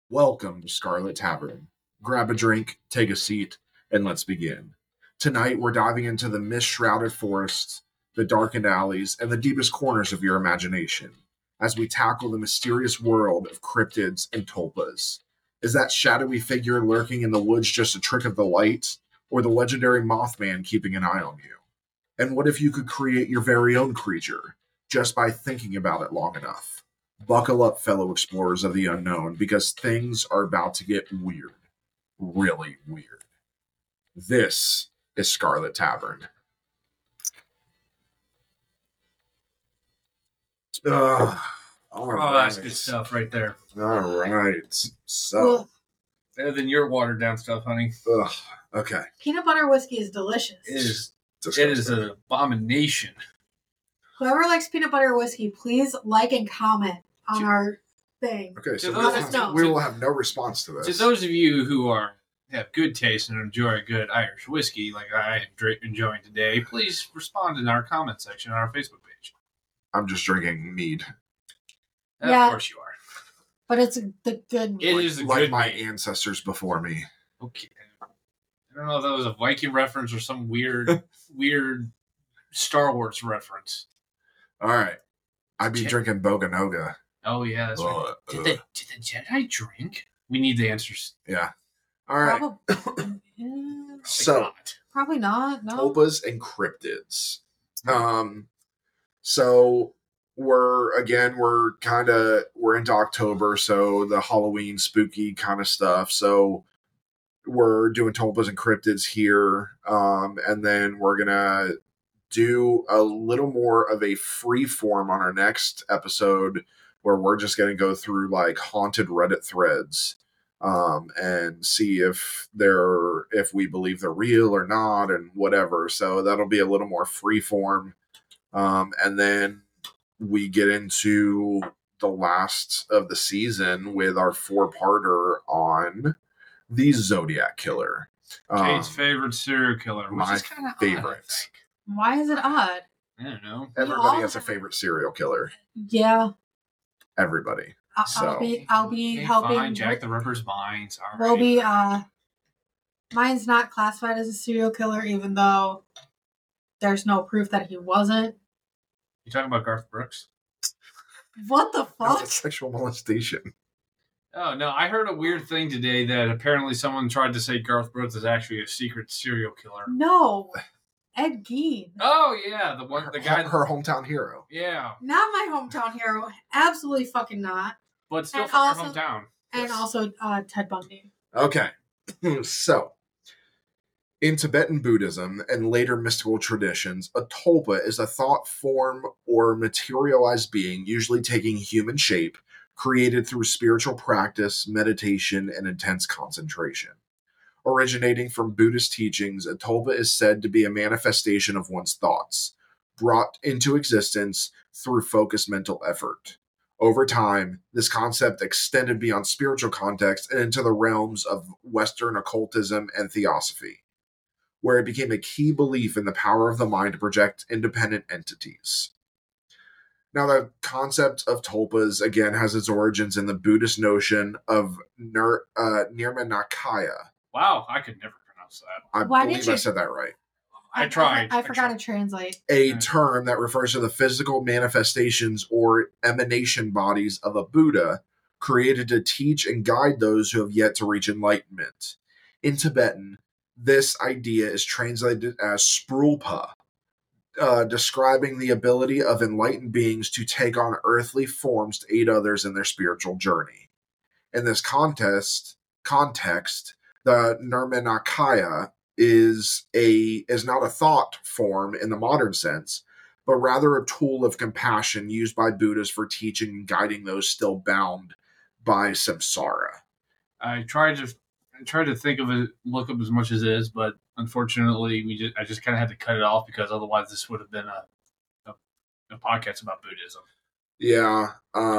Welcome to Scarlet Tavern. Grab a drink, take a seat, and let's begin. Tonight, we're diving into the mist-shrouded forests, the darkened alleys, and the deepest corners of your imagination as we tackle the mysterious world of cryptids and tulpas. Is that shadowy figure lurking in the woods just a trick of the light, or the legendary Mothman keeping an eye on you? And what if you could create your very own creature, just by thinking about it long enough? Buckle up, fellow explorers of the unknown, because things are about to get weird. Really weird. This is Scarlet Tavern. All Oh, that's good stuff right there. All right. So, Better than your watered down stuff, honey. okay. Peanut butter whiskey is delicious. It is an abomination. Whoever likes peanut butter whiskey, please like and comment on our thing. Okay, so let us know. we will have no response to this. To those of you who have good taste and enjoy a good Irish whiskey, like I am enjoying today, please respond in our comment section on our Facebook page. I'm just drinking mead. Yeah. Of course you are. But it's the good It meat. is Like good my mead. ancestors before me. Okay. I don't know if that was a Viking reference or some weird Star Wars reference. All right. I'd be drinking Boganoga. Oh, yeah, that's right. Did the Jedi drink? We need the answers. Yeah. All right. So, Probably not. No. tulpas and cryptids. So we're into October, so the Halloween spooky kind of stuff. So we're doing tulpas and cryptids here, and then we're gonna do a little more of a free form on our next episode, where we're just gonna go through like haunted Reddit threads, and see if we believe they're real or not, and whatever. So that'll be a little more free form. And then we get into the last of the season with our 4-parter on the Zodiac Killer. Kate's favorite serial killer. Which my is kind of favorite. Why is it odd? I don't know. Everybody has a favorite serial killer. Yeah. Everybody. I'll be Okay, helping. fine, Jack the Ripper's mines. All right. Will be. Mine's not classified as a serial killer, even though there's no proof that he wasn't. You talking about Garth Brooks? What the No, fuck? it's sexual molestation. Oh, no. I heard a weird thing today that apparently someone tried to say Garth Brooks is actually a secret serial killer. No. Ed Gein. Oh, yeah. The guy. Her hometown hero. Yeah. Not my hometown hero. Absolutely fucking not. But still And from also- your hometown. And Yes. also Ted Bundy. Okay. So, in Tibetan Buddhism and later mystical traditions, a tulpa is a thought form or materialized being, usually taking human shape, created through spiritual practice, meditation, and intense concentration. Originating from Buddhist teachings, a tulpa is said to be a manifestation of one's thoughts, brought into existence through focused mental effort. Over time, this concept extended beyond spiritual context and into the realms of Western occultism and theosophy, where it became a key belief in the power of the mind to project independent entities. Now, the concept of tulpas, again, has its origins in the Buddhist notion of Nirmanakaya. Wow, I could never pronounce that. I Why believe did you- I said that right. I tried. I forgot to translate. A term that refers to the physical manifestations or emanation bodies of a Buddha created to teach and guide those who have yet to reach enlightenment. In Tibetan, this idea is translated as sprulpa, describing the ability of enlightened beings to take on earthly forms to aid others in their spiritual journey. In this context, the Nirmanakaya is not a thought form in the modern sense, but rather a tool of compassion used by Buddhas for teaching and guiding those still bound by samsara. I tried to think of it, look up as much as it is, but unfortunately, I just kind of had to cut it off because otherwise this would have been a podcast about Buddhism. Yeah.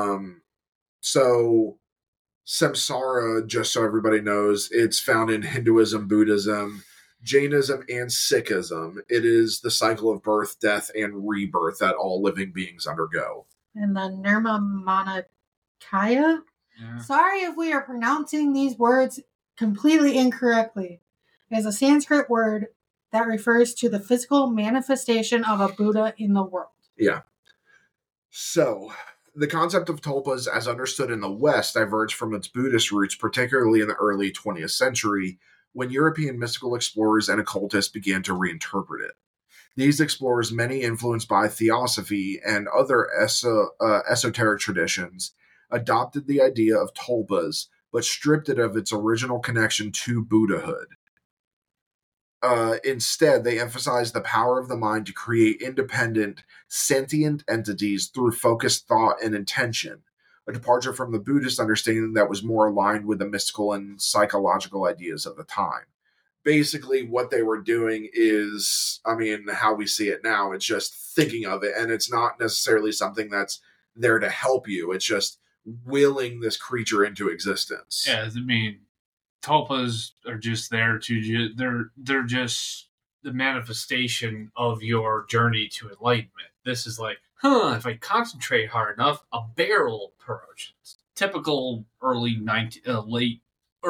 So samsara, just so everybody knows, it's found in Hinduism, Buddhism, Jainism, and Sikhism. It is the cycle of birth, death, and rebirth that all living beings undergo. And the Nirmanakaya Yeah. Sorry if we are pronouncing these words completely incorrectly. It is a Sanskrit word that refers to the physical manifestation of a Buddha in the world. Yeah. So, the concept of tulpas, as understood in the West, diverged from its Buddhist roots, particularly in the early 20th century, when European mystical explorers and occultists began to reinterpret it. These explorers, many influenced by theosophy and other esoteric traditions, adopted the idea of tulpas, but stripped it of its original connection to Buddhahood. Instead, they emphasized the power of the mind to create independent, sentient entities through focused thought and intention, a departure from the Buddhist understanding that was more aligned with the mystical and psychological ideas of the time. Basically, what they were doing is, I mean, how we see it now, it's just thinking of it, and it's not necessarily something that's there to help you. It's just willing this creature into existence. Yeah, I mean, tulpas are just there to they're just the manifestation of your journey to enlightenment. This is like, if I concentrate hard enough, a bear will approach. It's typical early to late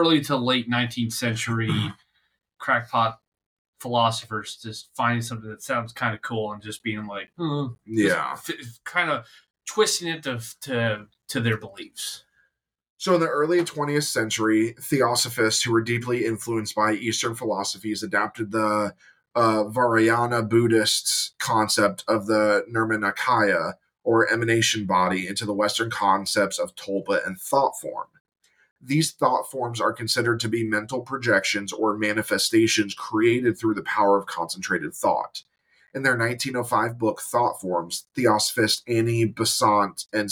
19th century crackpot philosophers just finding something that sounds kind of cool and just being like, Yeah. kind of twisting it to their beliefs. So in the early 20th century, theosophists who were deeply influenced by Eastern philosophies adapted the Vajrayana Buddhists' concept of the Nirmanakaya, or emanation body, into the Western concepts of tulpa and thought form. These thought forms are considered to be mental projections or manifestations created through the power of concentrated thought. In their 1905 book, Thought Forms, Theosophists Annie Besant and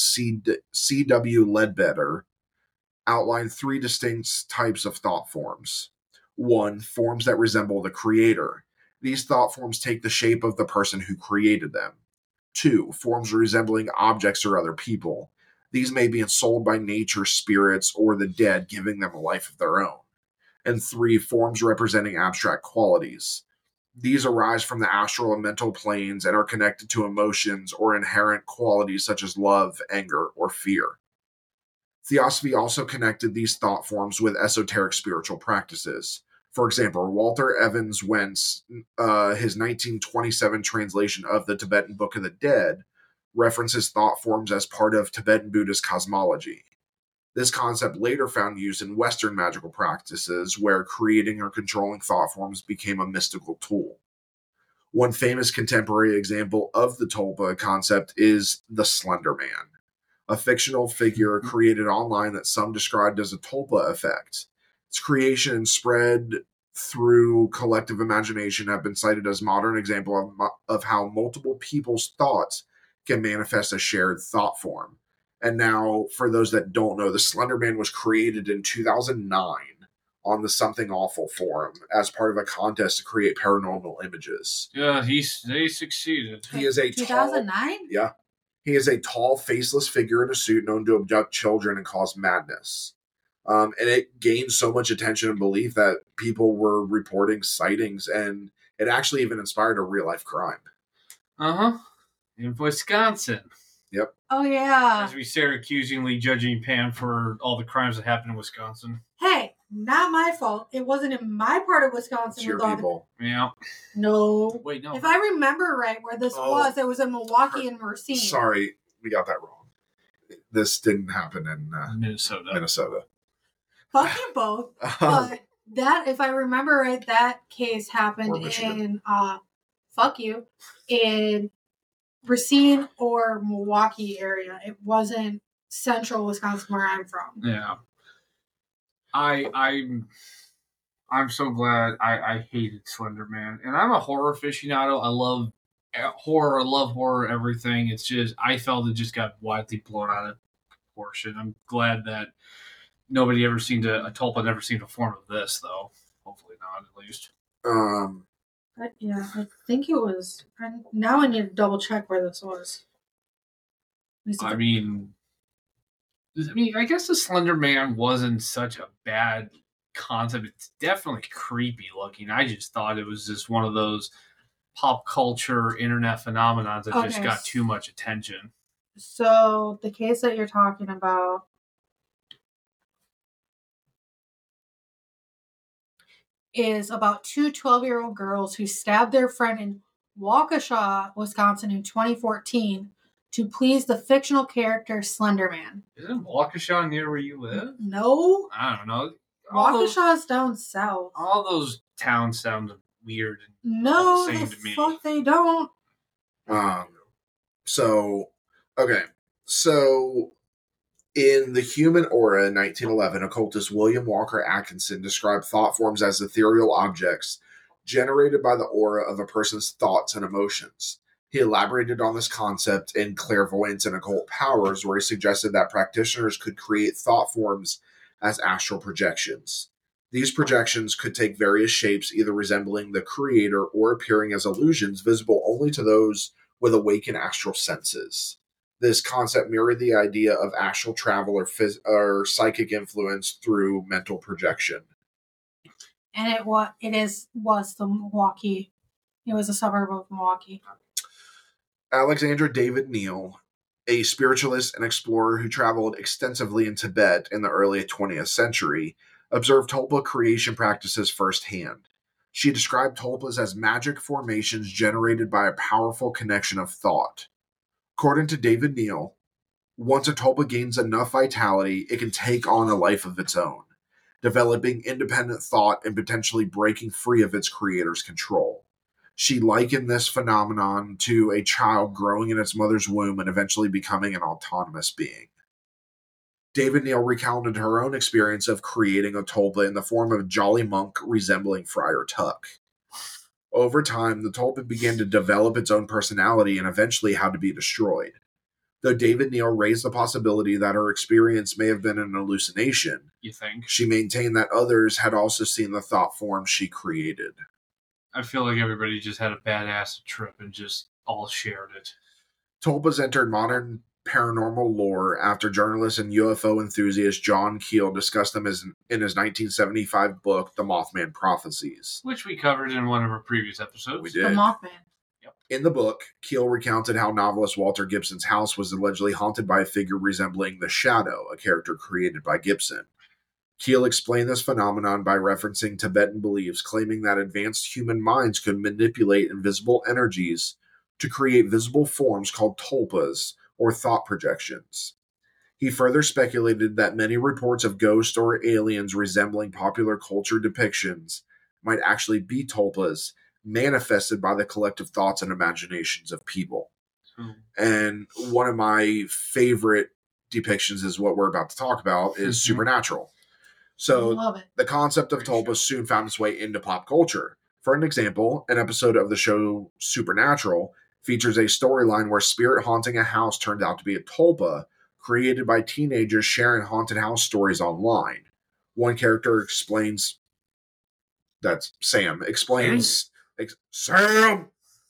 C.W. Ledbetter outline three distinct types of thought forms. 1. Forms that resemble the creator. These thought forms take the shape of the person who created them. 2. Forms resembling objects or other people. These may be ensouled by nature, spirits, or the dead, giving them a life of their own. And 3. Forms representing abstract qualities. These arise from the astral and mental planes and are connected to emotions or inherent qualities such as love, anger, or fear. Theosophy also connected these thought forms with esoteric spiritual practices. For example, Walter Evans Wentz, his 1927 translation of the Tibetan Book of the Dead, references thought forms as part of Tibetan Buddhist cosmology. This concept later found use in Western magical practices, where creating or controlling thought forms became a mystical tool. One famous contemporary example of the tulpa concept is the Slender Man, a fictional figure created online that some described as a tulpa effect. Its creation and spread through collective imagination have been cited as modern example of how multiple people's thoughts can manifest a shared thought form. And now, for those that don't know, the Slender Man was created in 2009 on the Something Awful forum as part of a contest to create paranormal images. Yeah, they succeeded. He is a 2009? Yeah. He is a tall, faceless figure in a suit known to abduct children and cause madness. And it gained so much attention and belief that people were reporting sightings, and it actually even inspired a real-life crime. Uh-huh. In Wisconsin. Yep. Oh, yeah. As we stare accusingly judging Pam for all the crimes that happened in Wisconsin. Hey, not my fault. It wasn't in my part of Wisconsin. It's your with all people. Yeah. No. Wait, no. If I remember right, where this was, it was in Milwaukee and Racine. Sorry, we got that wrong. This didn't happen in Minnesota. Fuck you both. But that, if I remember right, that case happened in, in Racine or Milwaukee area. It wasn't central Wisconsin where I'm from. Yeah. I'm so glad. I hated Slender Man, and I'm a horror aficionado. I love horror, everything. It's just, I felt it just got widely blown out of proportion. I'm glad that nobody ever seen a tulpa never seen a form of this, though. Hopefully not, at least. Yeah, I think it was. Now I need to double check where this was. I mean, I guess the Slender Man wasn't such a bad concept. It's definitely creepy looking. I just thought it was just one of those pop culture internet phenomenons that just got too much attention. So the case that you're talking about is about two 12-year-old girls who stabbed their friend in Waukesha, Wisconsin in 2014 to please the fictional character Slenderman. Isn't Waukesha near where you live? No. I don't know. Waukesha is down south. All those towns sound weird and No, all the same the to me. fuck they don't. So in The Human Aura in 1911, occultist William Walker Atkinson described thought forms as ethereal objects generated by the aura of a person's thoughts and emotions. He elaborated on this concept in Clairvoyance and Occult Powers, where he suggested that practitioners could create thought forms as astral projections. These projections could take various shapes, either resembling the creator or appearing as illusions visible only to those with awakened astral senses. This concept mirrored the idea of astral travel or psychic influence through mental projection. And it was the Milwaukee. It was a suburb of Milwaukee. Alexander David Neal, a spiritualist and explorer who traveled extensively in Tibet in the early 20th century, observed tulpa creation practices firsthand. She described tulpas as magic formations generated by a powerful connection of thought. According to David Neal, once a tulpa gains enough vitality, it can take on a life of its own, developing independent thought and potentially breaking free of its creator's control. She likened this phenomenon to a child growing in its mother's womb and eventually becoming an autonomous being. David Neal recounted her own experience of creating a tulpa in the form of a jolly monk resembling Friar Tuck. Over time, the tulpa began to develop its own personality and eventually had to be destroyed. Though David Neal raised the possibility that her experience may have been an hallucination, You think? she maintained that others had also seen the thought form she created. I feel like everybody just had a badass trip and just all shared it. Tulpas entered modern paranormal lore after journalist and UFO enthusiast John Keel discussed them in his 1975 book, The Mothman Prophecies. Which we covered in one of our previous episodes. We The did. Mothman. In the book, Keel recounted how novelist Walter Gibson's house was allegedly haunted by a figure resembling the Shadow, a character created by Gibson. Keel explained this phenomenon by referencing Tibetan beliefs, claiming that advanced human minds could manipulate invisible energies to create visible forms called tulpas, or thought projections. He further speculated that many reports of ghosts or aliens resembling popular culture depictions might actually be tulpas, manifested by the collective thoughts and imaginations of people. And one of my favorite depictions is what we're about to talk about, is Supernatural. So Love it. the concept of tulpas soon found its way into pop culture. For an example, an episode of the show Supernatural features a storyline where spirit haunting a house turned out to be a tulpa created by teenagers sharing haunted house stories online. One character explains, that's Sam, explains the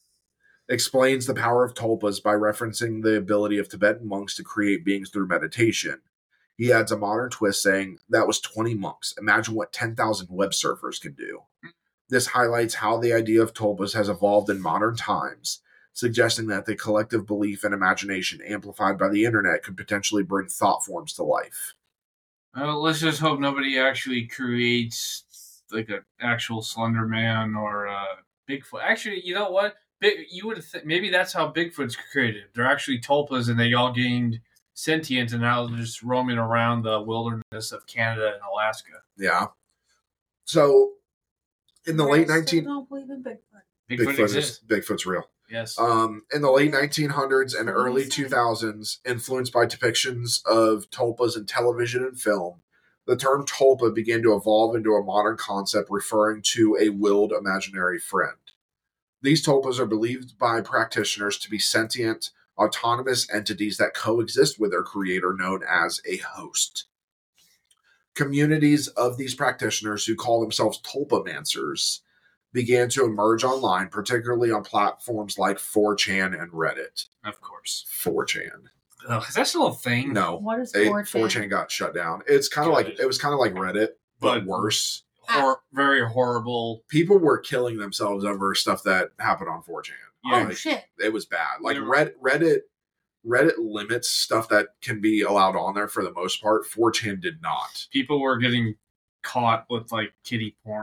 power of tulpas by referencing the ability of Tibetan monks to create beings through meditation. He adds a modern twist saying, that was 20 monks. Imagine what 10,000 web surfers can do. This highlights how the idea of tulpas has evolved in modern times, suggesting that the collective belief and imagination amplified by the internet could potentially bring thought forms to life. Well, let's just hope nobody actually creates like an actual Slender Man or Bigfoot. Actually, you know what? You would maybe that's how Bigfoot's created. They're actually tulpas, and they all gained sentient, and now they're just roaming around the wilderness of Canada and Alaska. Yeah. So, in the late I 19... don't believe in Bigfoot. Bigfoot exists. Bigfoot's real. Yes. In the late 1900s and early 2000s, influenced by depictions of tulpas in television and film, the term tulpa began to evolve into a modern concept referring to a willed imaginary friend. These tulpas are believed by practitioners to be sentient, autonomous entities that coexist with their creator, known as a host. Communities of these practitioners, who call themselves tulpamancers, began to emerge online, particularly on platforms like 4chan and Reddit. Of course. 4chan. Is that still a thing? No. What is 4chan? 4chan got shut down. It's kind of like, it was kind of like Reddit, but worse. Very horrible. People were killing themselves over stuff that happened on 4chan. Oh, shit. It was bad. Like, Yeah. Reddit limits stuff that can be allowed on there for the most part. 4chan did not. People were getting caught with like kitty porn.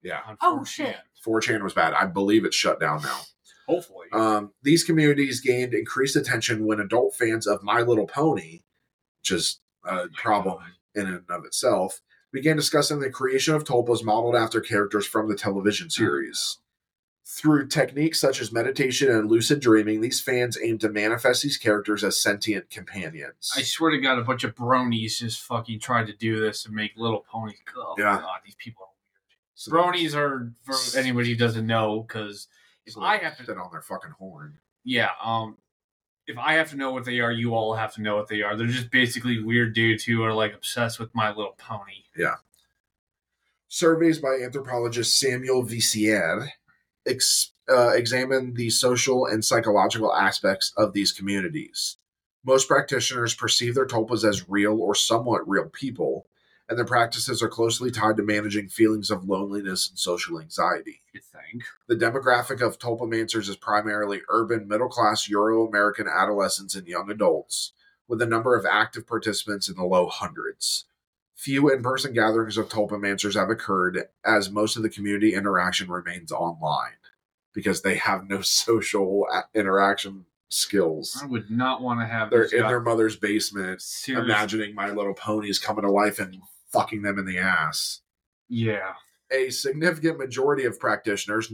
Yeah. On Oh, 4chan. shit. 4chan was bad. I believe it's shut down now. Hopefully. These communities gained increased attention when adult fans of My Little Pony, which is a problem in and of itself, began discussing the creation of tulpas modeled after characters from the television series. Through techniques such as meditation and lucid dreaming, these fans aim to manifest these characters as sentient companions. I swear to God, a bunch of bronies just fucking tried to do this and make Little Ponies. Oh, Yeah. God, these people are weird. So Bronies are, for anybody who doesn't know, because if so I they have to, sit on their fucking horn. yeah, if I have to know what they are, you all have to know what they are. They're just basically weird dudes who are like obsessed with My Little Pony. Yeah. Surveys by anthropologist Samuel Vissier examine the social and psychological aspects of these communities. Most practitioners perceive their tulpas as real or somewhat real people, and their practices are closely tied to managing feelings of loneliness and social anxiety. You think? The demographic of tulpamancers is primarily urban, middle-class Euro-American adolescents and young adults, with a number of active participants in the low hundreds. Few in-person gatherings of tulpamancers have occurred, as most of the community interaction remains online, because they have no social interaction skills. I would not want to have They're these in guys- their mother's basement, Seriously. imagining My Little Ponies coming to life and fucking them in the ass. Yeah. A significant majority of practitioners,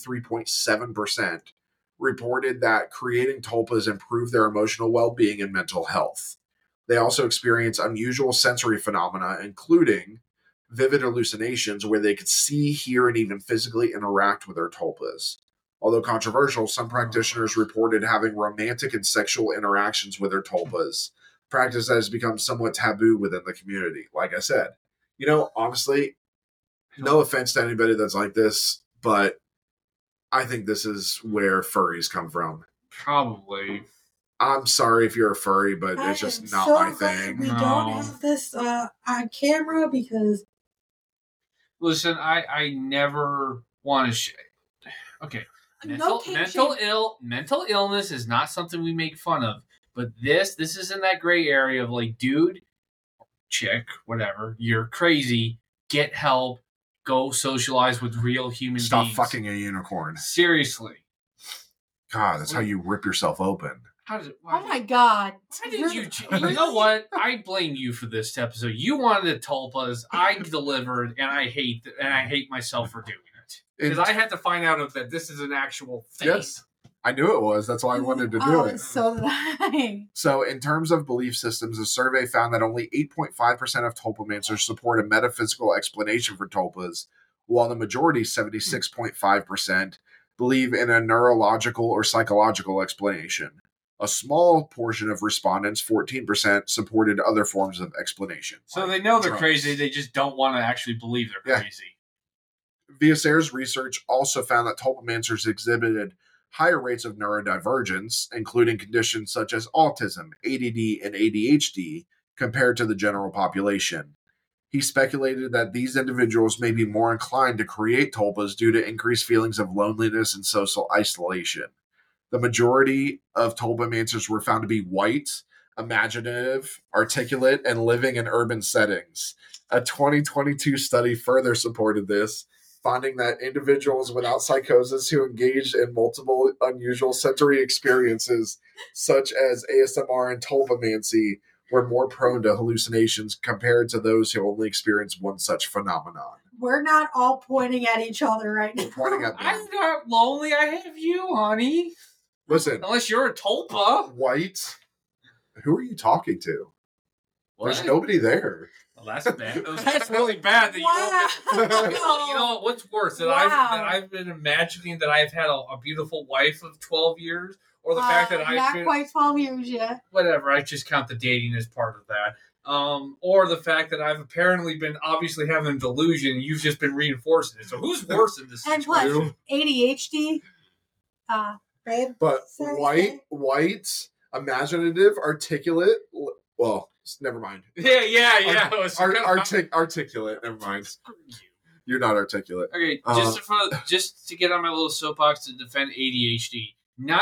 93.7%, reported that creating tulpas improved their emotional well-being and mental health. They also experience unusual sensory phenomena, including vivid hallucinations where they could see, hear, and even physically interact with their tulpas. Although controversial, some practitioners reported having romantic and sexual interactions with their tulpas, practice that has become somewhat taboo within the community. Like I said, honestly, no offense to anybody that's like this, but I think this is where furries come from. Probably. I'm sorry if you're a furry, but it's just not my thing. We No. don't have this on camera because Listen, I never want to. Okay. no Mental illness is not something we make fun of, but this is in that gray area of like, dude, chick, whatever, you're crazy. Get help. Go socialize with real human Stop beings. fucking a unicorn. Seriously. God, that's how you rip yourself open. How does it? Oh my god! Why did you? You know what? I blame you for this episode. You wanted tulpas. I delivered, and I hate myself for doing it because I had to find out that this is an actual thing. Yes, I knew it was. That's why I wanted to do it. So did I. So, in terms of belief systems, a survey found that only 8.5% of tulpamancers support a metaphysical explanation for tulpas, while the majority, 76.5%, believe in a neurological or psychological explanation. A small portion of respondents, 14%, supported other forms of explanation. So like they know they're drugs. crazy. They just don't want to actually believe they're Yeah. crazy. Viaser's research also found that tulpamancers exhibited higher rates of neurodivergence, including conditions such as autism, ADD, and ADHD, compared to the general population. He speculated that these individuals may be more inclined to create tulpas due to increased feelings of loneliness and social isolation. The majority of tulpamancers were found to be white, imaginative, articulate, and living in urban settings. A 2022 study further supported this, finding that individuals without psychosis who engaged in multiple unusual sensory experiences, such as ASMR and tulpamancy, were more prone to hallucinations compared to those who only experienced one such phenomenon. We're not all pointing at each other right now. Pointing at I'm them. not lonely. I have you, honey. Listen, Unless you're a tulpa. white, who are you talking to? There's What? nobody there. Well, that's bad. That's really bad. That Wow. you know what's worse? That, Wow. I've been imagining that I've had a beautiful wife of 12 years, or the fact that I've not been quite 12 years yet. whatever. I just count the dating as part of that. Or the fact that I've apparently been obviously having a delusion. You've just been reinforcing it. So who's worse in this And situation? plus, ADHD. Babe. But Sorry, white, imaginative, articulate. Well, never mind. Yeah. Articulate. Never mind. You're not articulate. Okay, Uh, just to get on my little soapbox to defend ADHD,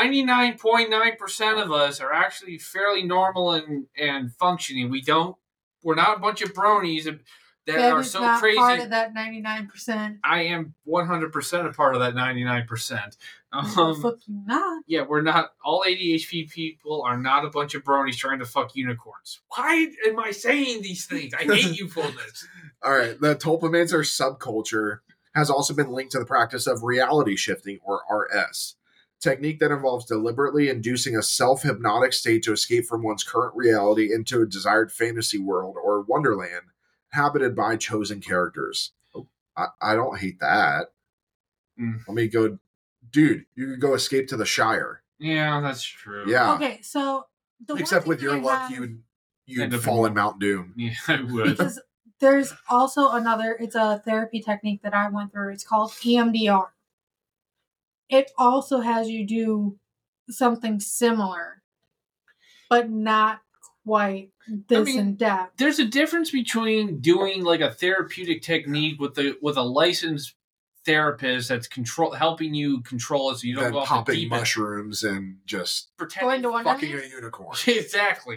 99.9% of us are actually fairly normal and functioning. We're not a bunch of bronies. that Ben are is so not crazy. part of that 99%. I am 100% a part of that 99%. Fuck you not. Yeah, we're not. All ADHD people are not a bunch of bronies trying to fuck unicorns. Why am I saying these things? I hate you for this. All right, the Tulpamancer subculture has also been linked to the practice of reality shifting, or RS, technique that involves deliberately inducing a self-hypnotic state to escape from one's current reality into a desired fantasy world or wonderland inhabited by chosen characters. Oh, I don't hate that. Let me go, dude. You could go escape to the Shire. Yeah, that's true. Yeah. Okay, so the Except one with thing your I luck, have- you'd End up fall in- in Mount Doom. Yeah, I would. because there's also another. It's a therapy technique that I went through. It's called EMDR. It also has you do something similar, but not quite this in depth. There's a difference between doing like a therapeutic technique with a licensed therapist that's helping you control it so you don't Then go off the popping deep end. mushrooms and just Going to Wonderland? fucking a unicorn. Exactly.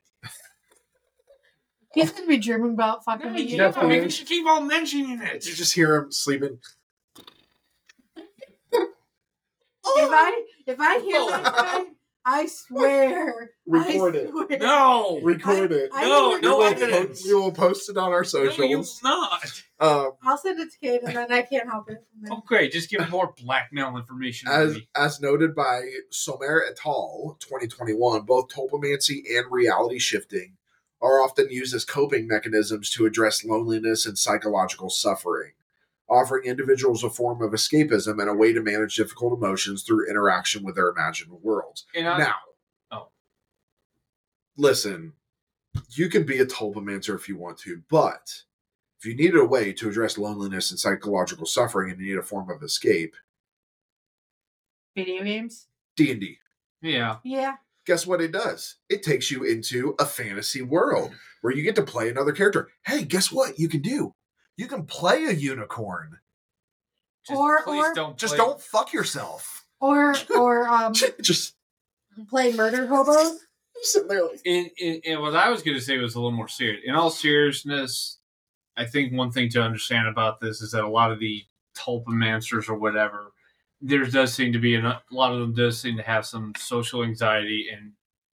He's gonna be dreaming about fucking No, me. you Jeff don't. Bezos. You should keep on mentioning it. You just hear him sleeping. If I hear that, I swear. Record I it. swear. No. Record it. No, We no will evidence. we will post it on our No, you will socials. not. I'll send it to Kate, and then I can't help it. From there. Okay, just give more blackmail information. to me. As noted by Somer et al. 2021, both tulpamancy and reality shifting are often used as coping mechanisms to address loneliness and psychological suffering, offering individuals a form of escapism and a way to manage difficult emotions through interaction with their imagined worlds. Now, listen, you can be a tulpamancer if you want to, but if you needed a way to address loneliness and psychological suffering and you need a form of escape, Video games. D&D. Yeah. Yeah. Guess what it does? It takes you into a fantasy world where you get to play another character. Hey, guess what you can do? You can play a unicorn. Just Don't fuck yourself. Or Just play murder hobos. sitting there like, And what I was going to say was a little more serious. In all seriousness, I think one thing to understand about this is that a lot of the tulpamancers or whatever, there does seem to be a lot of them does seem to have some social anxiety and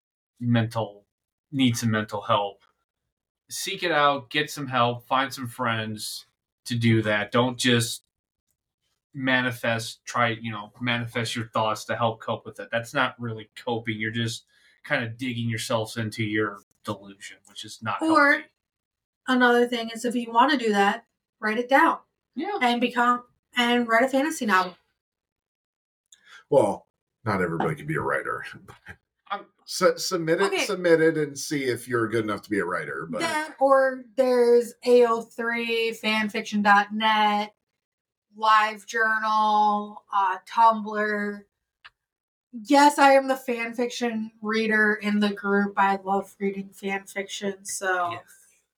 need some mental help. Seek it out, get some help, find some friends to do that. Don't just manifest your thoughts to help cope with it. That's not really coping. You're just kind of digging yourselves into your delusion, which is not Or healthy. another thing is, if you want to do that, write it down. Yeah. And write a fantasy novel. well, not everybody can be a writer. Submit it and see if you're good enough to be a writer. But That, or there's AO3, fanfiction.net, LiveJournal, Tumblr. Yes, I am the fanfiction reader in the group. I love reading fanfiction, so Yes.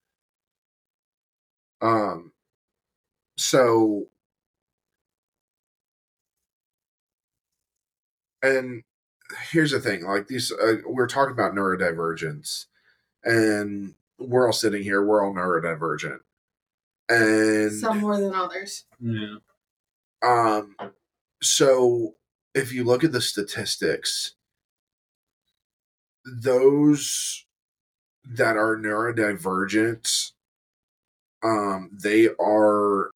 So, and here's the thing, like these, we're talking about neurodivergence, and we're all sitting here, we're all neurodivergent, and some more than others. Yeah. So if you look at the statistics, those that are neurodivergent, they are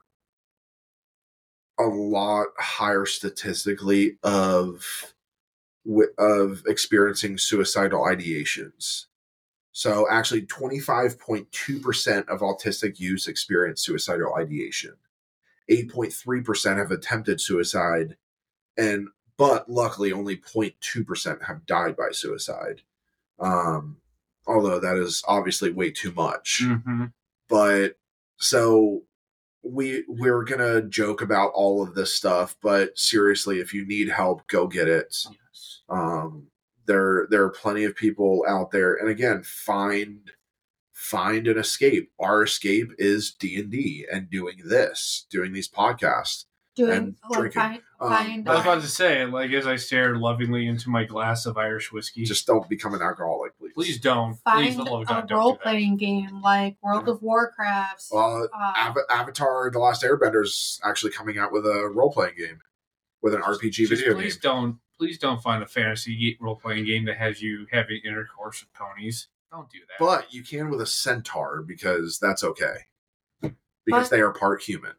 a lot higher statistically of experiencing suicidal ideations. So actually 25.2% of autistic youths experience suicidal ideation. 8.3% have attempted suicide, but luckily only 0.2% have died by suicide. Although that is obviously way too much. Mm-hmm. But so we're gonna joke about all of this stuff, but seriously, if you need help, go get it. Yes. There are plenty of people out there, and again, find an escape. Our escape is D&D and doing these podcasts. Doing And drinking. find I was about to say, like, as I stared lovingly into my glass of Irish whiskey. Just don't become an alcoholic, please. Please don't. Please, Find for the love of a God, don't do role that. playing game like World of Warcraft. Avatar: The Last Airbender is actually coming out with a role playing game, with an RPG video game. Please don't find a fantasy role playing game that has you having intercourse with ponies. Don't do that. But you can with a centaur because that's okay, because they are part human.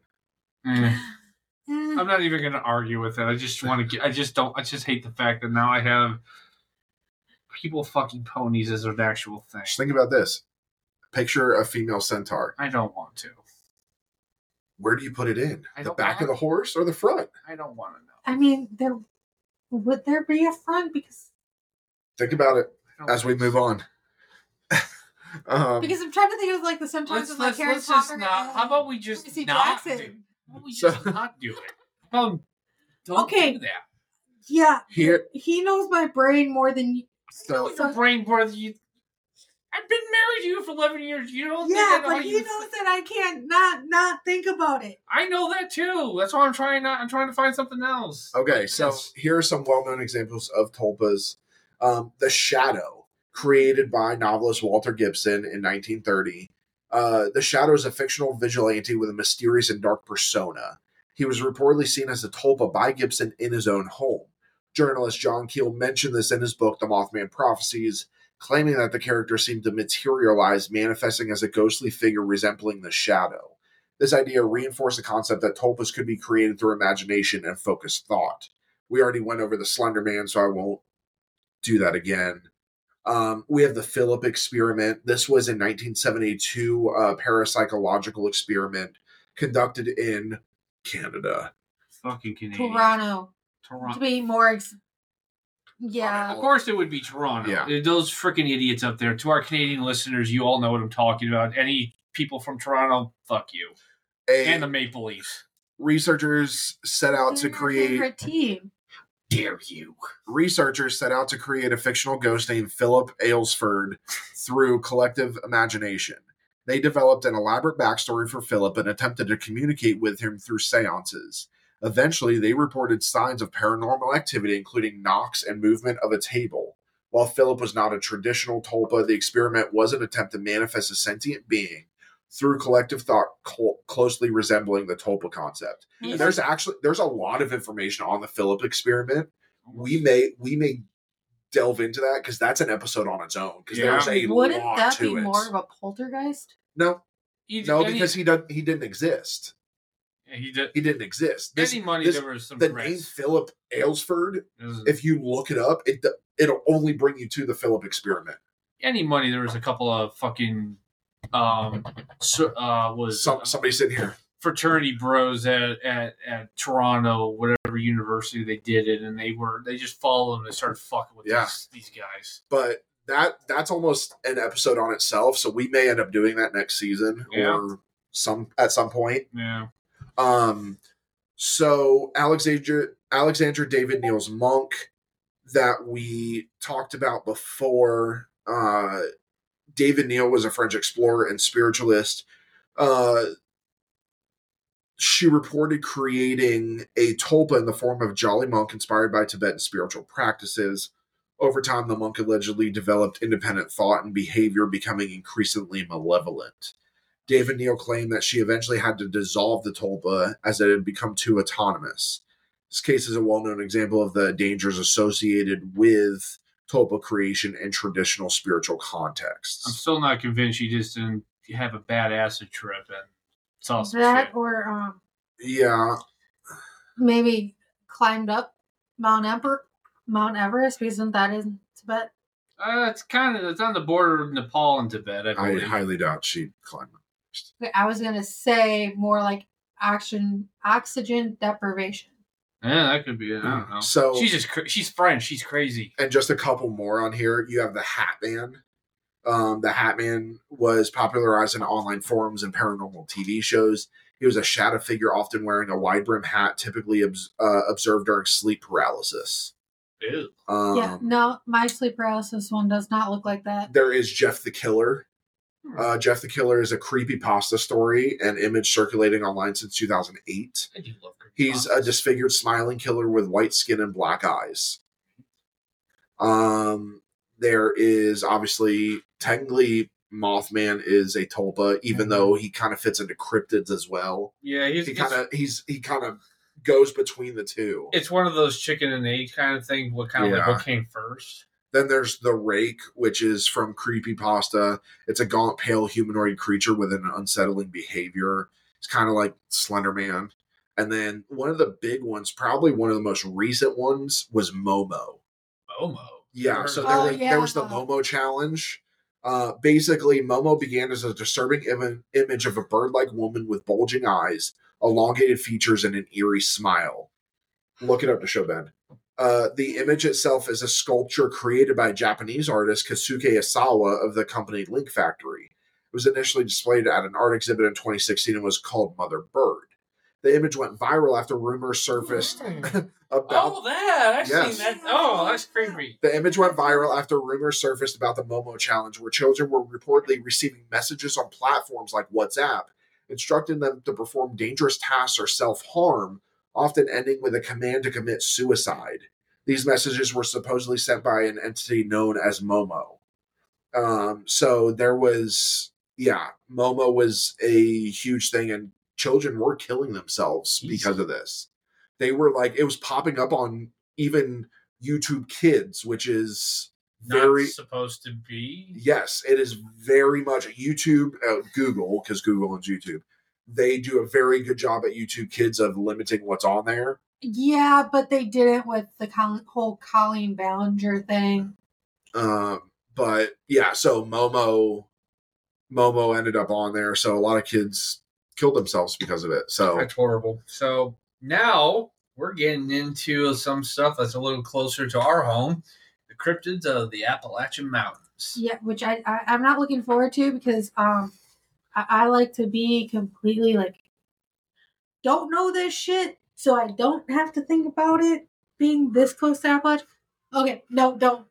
I'm not even going to argue with it. I just want to get. I just hate the fact that now I have people fucking ponies as an actual thing. Just think about this. Picture a female centaur. I don't want to. Where do you put it in? I The don't back want of the horse or the front? I don't want to know. I mean, would there be a front? Because Think about it as we move on. because I'm trying to think of like the centaurs of like Harry let's Potter. just not. How about we just Percy not Jackson. do? How about we just not do it? Don't Okay. do that. Yeah, Here, he knows my brain more than you. so Your brain brother, you. I've been married to you for 11 years. You don't think I Yeah, know how but he you knows that I can't not think about it. I know that too. That's why I'm trying to find something else. okay, so Yes. here are some well-known examples of tulpas. The Shadow, created by novelist Walter Gibson in 1930. The Shadow is a fictional vigilante with a mysterious and dark persona. He was reportedly seen as a tulpa by Gibson in his own home. Journalist John Keel mentioned this in his book, The Mothman Prophecies, claiming that the character seemed to materialize, manifesting as a ghostly figure resembling the Shadow. This idea reinforced the concept that tulpas could be created through imagination and focused thought. We already went over the Slender Man, so I won't do that again. We have the Philip experiment. This was in 1972, a parapsychological experiment conducted in Canada. Fucking Canadian. Toronto. To be more. Yeah. Of course, it would be Toronto. Yeah. Those freaking idiots up there. To our Canadian listeners, you all know what I'm talking about. Any people from Toronto, fuck you. And the Maple Leafs. Researchers set out to They're my create. favorite team. Dare you? Researchers set out to create a fictional ghost named Philip Aylesford through collective imagination. They developed an elaborate backstory for Philip and attempted to communicate with him through seances. Eventually, they reported signs of paranormal activity, including knocks and movement of a table. While Philip was not a traditional tulpa, the experiment was an attempt to manifest a sentient being through collective thought closely resembling the tulpa concept. And there's a lot of information on the Philip experiment. We may delve into that because that's an episode on its own. Because there's a Wouldn't lot that to be it. more of a poltergeist? No, because he didn't exist. He did. He didn't exist. Any money there was some the press. name Philip Aylesford. If you look it up, it'll only bring you to the Philip experiment. Any money there was a couple of fucking Somebody sitting here. fraternity bros at Toronto, whatever university they did it, and they just followed them and started fucking with these guys. But that's almost an episode on itself, so we may end up doing that next season or at some point. Yeah. So Alexander David Niels Monk that we talked about before. David Neal was a French explorer and spiritualist. She reported creating a tulpa in the form of Jolly Monk inspired by Tibetan spiritual practices. Over time, the monk allegedly developed independent thought and behavior, becoming increasingly malevolent. David Neal claimed that she eventually had to dissolve the tulpa as it had become too autonomous. This case is a well-known example of the dangers associated with tulpa creation in traditional spiritual contexts. I'm still not convinced she just didn't have a bad acid trip and saw some That shit. or Yeah. maybe climbed up Mount Everest because that is in Tibet. It's on the border of Nepal and Tibet. I I believe. highly doubt she'd climb it. Okay, I was gonna say more like oxygen deprivation. Yeah, that could be it. I don't know. So she's French. She's crazy. and just a couple more on here. You have the Hat Man. The Hat Man was popularized in online forums and paranormal TV shows. He was a shadow figure, often wearing a wide brim hat, typically observed during sleep paralysis. Ew. Yeah, no, my sleep paralysis one does not look like that. There is Jeff the Killer. Jeff the Killer is a creepypasta story and image circulating online since 2008. I do love creepypastas. He's a disfigured, smiling killer with white skin and black eyes. there is obviously, technically, Mothman is a tulpa, even though he kind of fits into cryptids as well. Yeah, He kind of goes between the two. It's one of those chicken and egg kind of thing. What came first? Then there's the Rake, which is from Creepypasta. It's a gaunt, pale humanoid creature with an unsettling behavior. It's kind of like Slender Man. And then one of the big ones, probably one of the most recent ones, was Momo. Momo? Yeah, so there was the Momo challenge. Basically, Momo began as a disturbing image of a bird-like woman with bulging eyes, elongated features, and an eerie smile. Look it up to show Ben. The image itself is a sculpture created by Japanese artist Kasuke Isawa of the company Link Factory. It was initially displayed at an art exhibit in 2016 and was called Mother Bird. The image went viral after rumors surfaced about... Oh, that! I've seen that. Oh, that's creepy. The image went viral after rumors surfaced about the Momo Challenge, where children were reportedly receiving messages on platforms like WhatsApp, instructing them to perform dangerous tasks or self-harm, often ending with a command to commit suicide. These messages were supposedly sent by an entity known as Momo. So there was, Momo was a huge thing, and children were killing themselves because of this. They were like, it was popping up on even YouTube Kids, which is very not supposed to be. Yes, it is very much YouTube, Google, because Google owns YouTube. They do a very good job at YouTube Kids of limiting what's on there. Yeah, but they didn't with the whole Colleen Ballinger thing. But yeah, so Momo ended up on there, so a lot of kids killed themselves because of it. So that's horrible. So now we're getting into some stuff that's a little closer to our home, the cryptids of the Appalachian Mountains. Yeah, which I'm not looking forward to because I like to be completely like, don't know this shit, so I don't have to think about it being this close to Appalachia. Okay, no, don't.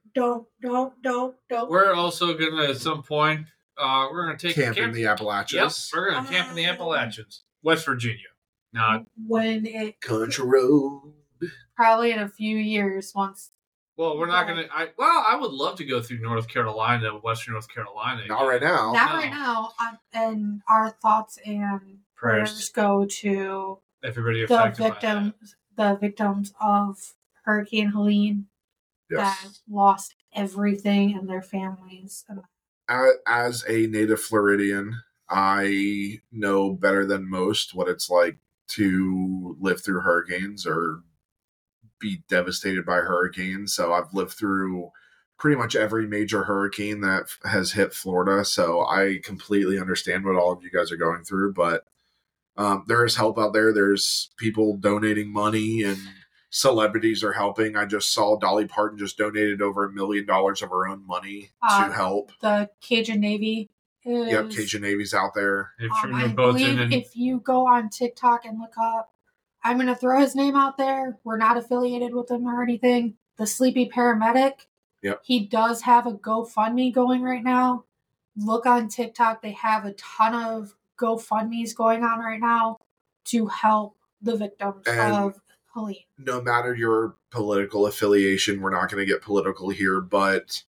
We're also gonna at some point, we're gonna take camp in the Appalachians. Yep, we're gonna camp in the Appalachians, West Virginia. Not when it country road. Probably in a few years once. Well, we're not gonna. I would love to go through North Carolina, Western North Carolina. Not right now. Not right now. And our thoughts and prayers go to everybody affected the victims of Hurricane Helene that lost everything and their families. As a native Floridian, I know better than most what it's like to live through hurricanes or be devastated by hurricanes. So I've lived through pretty much every major hurricane that has hit Florida. So I completely understand what all of you guys are going through, but there is help out there. There's people donating money and celebrities are helping. I just saw Dolly Parton just donated over $1 million of her own money to help. The Cajun Navy. Cajun Navy's out there. I believe if you go on TikTok and look up, I'm going to throw his name out there. We're not affiliated with him or anything. The Sleepy Paramedic. Yep. He does have a GoFundMe going right now. Look on TikTok. They have a ton of GoFundMes going on right now to help the victims of Helene. No matter your political affiliation, we're not going to get political here, but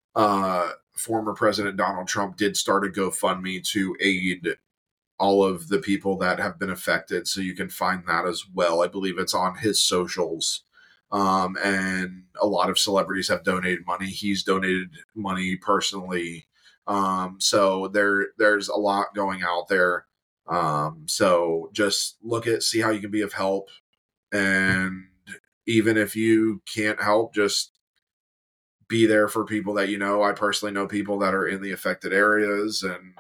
former President Donald Trump did start a GoFundMe to aid all of the people that have been affected. So you can find that as well. I believe it's on his socials. And a lot of celebrities have donated money. He's donated money personally. So there's a lot going out there. So just see how you can be of help. And even if you can't help, just be there for people that you know. I personally know people that are in the affected areas, and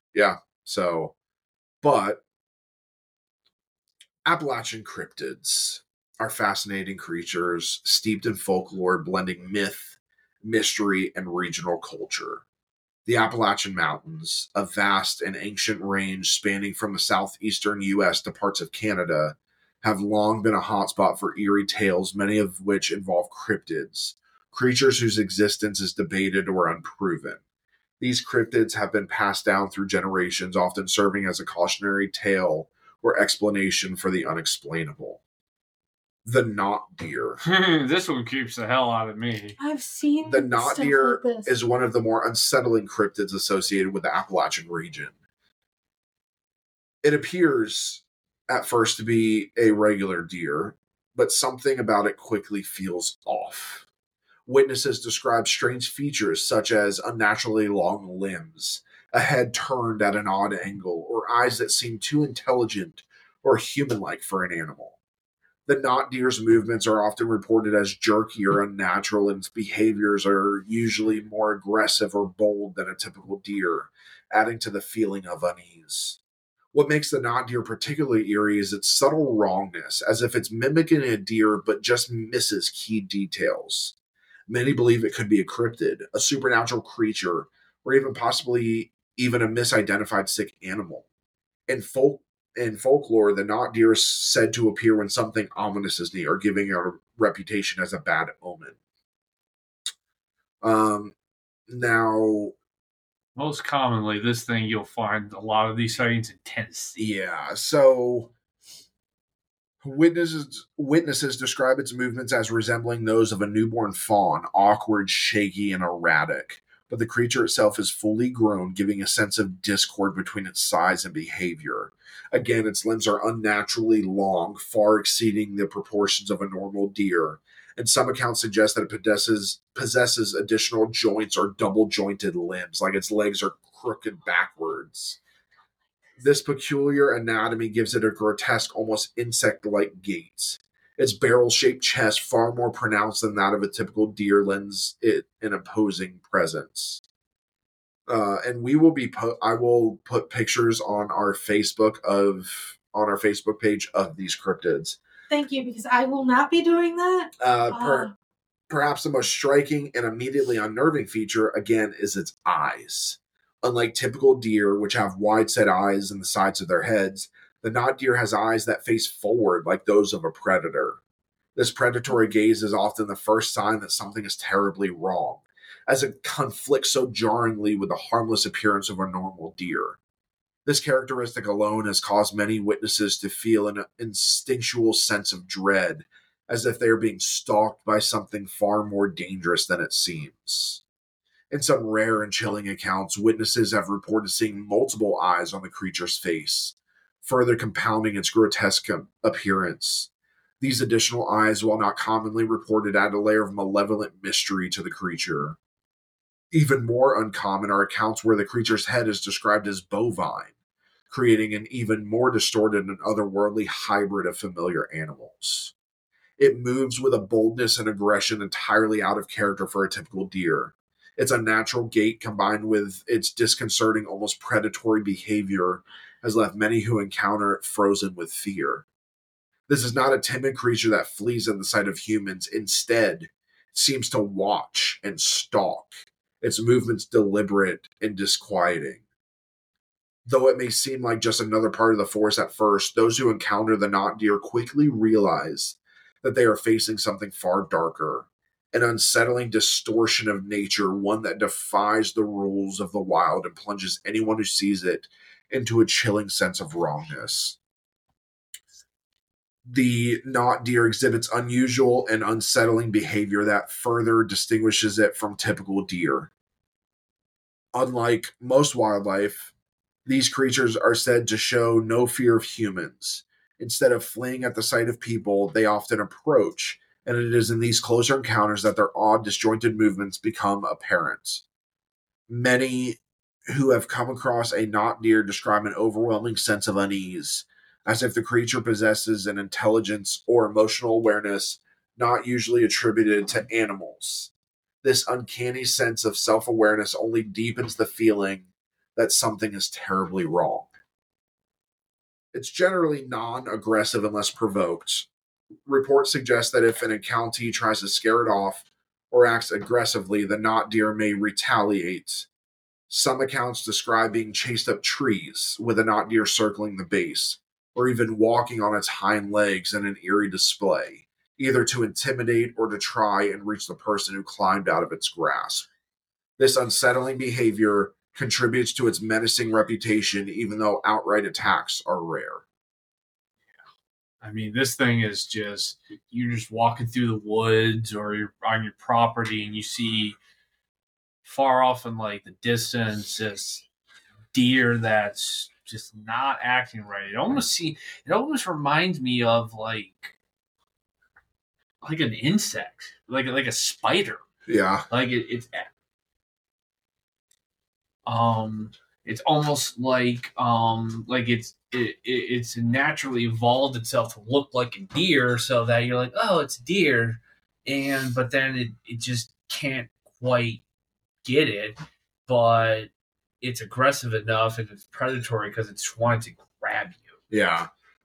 but Appalachian cryptids are fascinating creatures steeped in folklore, blending myth, mystery, and regional culture. The Appalachian Mountains, a vast and ancient range spanning from the southeastern U.S. to parts of Canada, have long been a hotspot for eerie tales, many of which involve cryptids, creatures whose existence is debated or unproven. These cryptids have been passed down through generations, often serving as a cautionary tale or explanation for the unexplainable. The knot deer. This one creeps the hell out of me. I've seen The knot stuff deer like this. is one of the more unsettling cryptids associated with the Appalachian region. It appears at first to be a regular deer, but something about it quickly feels off. Witnesses describe strange features such as unnaturally long limbs, a head turned at an odd angle, or eyes that seem too intelligent or human-like for an animal. The knot deer's movements are often reported as jerky or unnatural, and its behaviors are usually more aggressive or bold than a typical deer, adding to the feeling of unease. What makes the knot deer particularly eerie is its subtle wrongness, as if it's mimicking a deer but just misses key details. Many believe it could be a cryptid, a supernatural creature, or even possibly even a misidentified sick animal. In folklore, the knot deer is said to appear when something ominous is near, giving it a reputation as a bad omen. Now, most commonly, this thing you'll find a lot of these sightings in Tennessee. Yeah, so witnesses describe its movements as resembling those of a newborn fawn, awkward, shaky, and erratic. But the creature itself is fully grown, giving a sense of discord between its size and behavior. Again, its limbs are unnaturally long, far exceeding the proportions of a normal deer, and some accounts suggest that it possesses additional joints or double jointed limbs, like its legs are crooked backwards. This peculiar anatomy gives it a grotesque, almost insect-like gait. Its barrel-shaped chest, far more pronounced than that of a typical deer, lends it an imposing presence. And I will put pictures on our Facebook page of these cryptids. Thank you, because I will not be doing that. Perhaps the most striking and immediately unnerving feature, again, is its eyes. Unlike typical deer, which have wide-set eyes in the sides of their heads, the knot deer has eyes that face forward like those of a predator. This predatory gaze is often the first sign that something is terribly wrong, as it conflicts so jarringly with the harmless appearance of a normal deer. This characteristic alone has caused many witnesses to feel an instinctual sense of dread, as if they are being stalked by something far more dangerous than it seems. In some rare and chilling accounts, witnesses have reported seeing multiple eyes on the creature's face, further compounding its grotesque appearance. These additional eyes, while not commonly reported, add a layer of malevolent mystery to the creature. Even more uncommon are accounts where the creature's head is described as bovine, creating an even more distorted and otherworldly hybrid of familiar animals. It moves with a boldness and aggression entirely out of character for a typical deer. Its unnatural gait, combined with its disconcerting, almost predatory behavior, has left many who encounter it frozen with fear. This is not a timid creature that flees at the sight of humans. Instead, it seems to watch and stalk, its movements deliberate and disquieting. Though it may seem like just another part of the forest at first, those who encounter the knot deer quickly realize that they are facing something far darker, an unsettling distortion of nature, one that defies the rules of the wild and plunges anyone who sees it into a chilling sense of wrongness. The knot deer exhibits unusual and unsettling behavior that further distinguishes it from typical deer. Unlike most wildlife, these creatures are said to show no fear of humans. Instead of fleeing at the sight of people, they often approach, and it is in these closer encounters that their odd, disjointed movements become apparent. Many who have come across a knot deer describe an overwhelming sense of unease, as if the creature possesses an intelligence or emotional awareness not usually attributed to animals. This uncanny sense of self-awareness only deepens the feeling that something is terribly wrong. It's generally non-aggressive unless provoked. Reports suggest that if an encounter tries to scare it off or acts aggressively, the knot deer may retaliate. Some accounts describe being chased up trees with a knot deer circling the base, or even walking on its hind legs in an eerie display, either to intimidate or to try and reach the person who climbed out of its grasp. This unsettling behavior contributes to its menacing reputation, even though outright attacks are rare. I mean, this thing is just, you're just walking through the woods or you're on your property and you see far off in like the distance this deer that's just not acting right. It almost reminds me of like an insect, like a spider. Yeah. Like it's almost like it's naturally evolved itself to look like a deer, so that you're like, oh, it's a deer, but then it just can't quite get it, but it's aggressive enough and it's predatory because it's wanting to grab you. Yeah.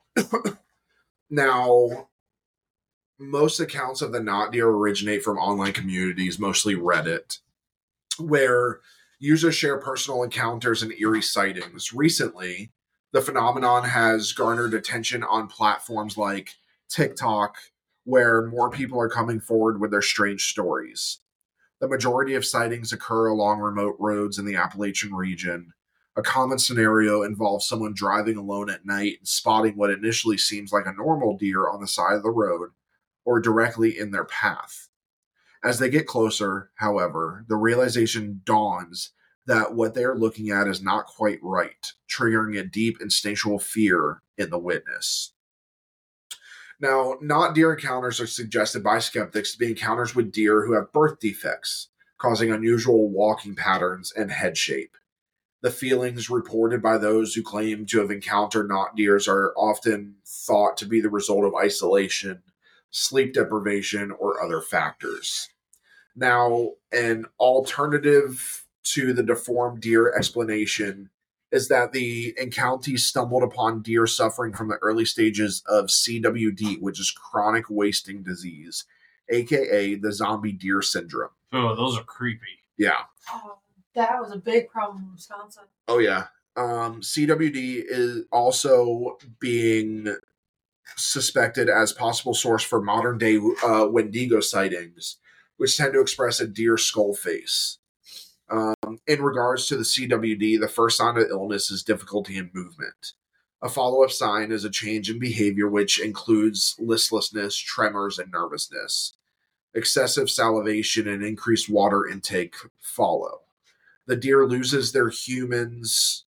Now, most accounts of the not deer originate from online communities, mostly Reddit, where users share personal encounters and eerie sightings. Recently, the phenomenon has garnered attention on platforms like TikTok, where more people are coming forward with their strange stories. The majority of sightings occur along remote roads in the Appalachian region. A common scenario involves someone driving alone at night and spotting what initially seems like a normal deer on the side of the road or directly in their path. As they get closer, however, the realization dawns that what they are looking at is not quite right, triggering a deep instinctual fear in the witness. Now, not deer encounters are suggested by skeptics to be encounters with deer who have birth defects, causing unusual walking patterns and head shape. The feelings reported by those who claim to have encountered not deers are often thought to be the result of isolation, sleep deprivation, or other factors. Now, an alternative to the deformed deer explanation is that the encountee stumbled upon deer suffering from the early stages of CWD, which is chronic wasting disease, aka the zombie deer syndrome. Oh, those are creepy. Yeah. Oh, that was a big problem in Wisconsin. Oh, yeah. CWD is also being suspected as possible source for modern day Wendigo sightings, which tend to express a deer skull face. In regards to the CWD, the first sign of illness is difficulty in movement. A follow-up sign is a change in behavior, which includes listlessness, tremors, and nervousness. Excessive salivation and increased water intake follow. The deer loses loses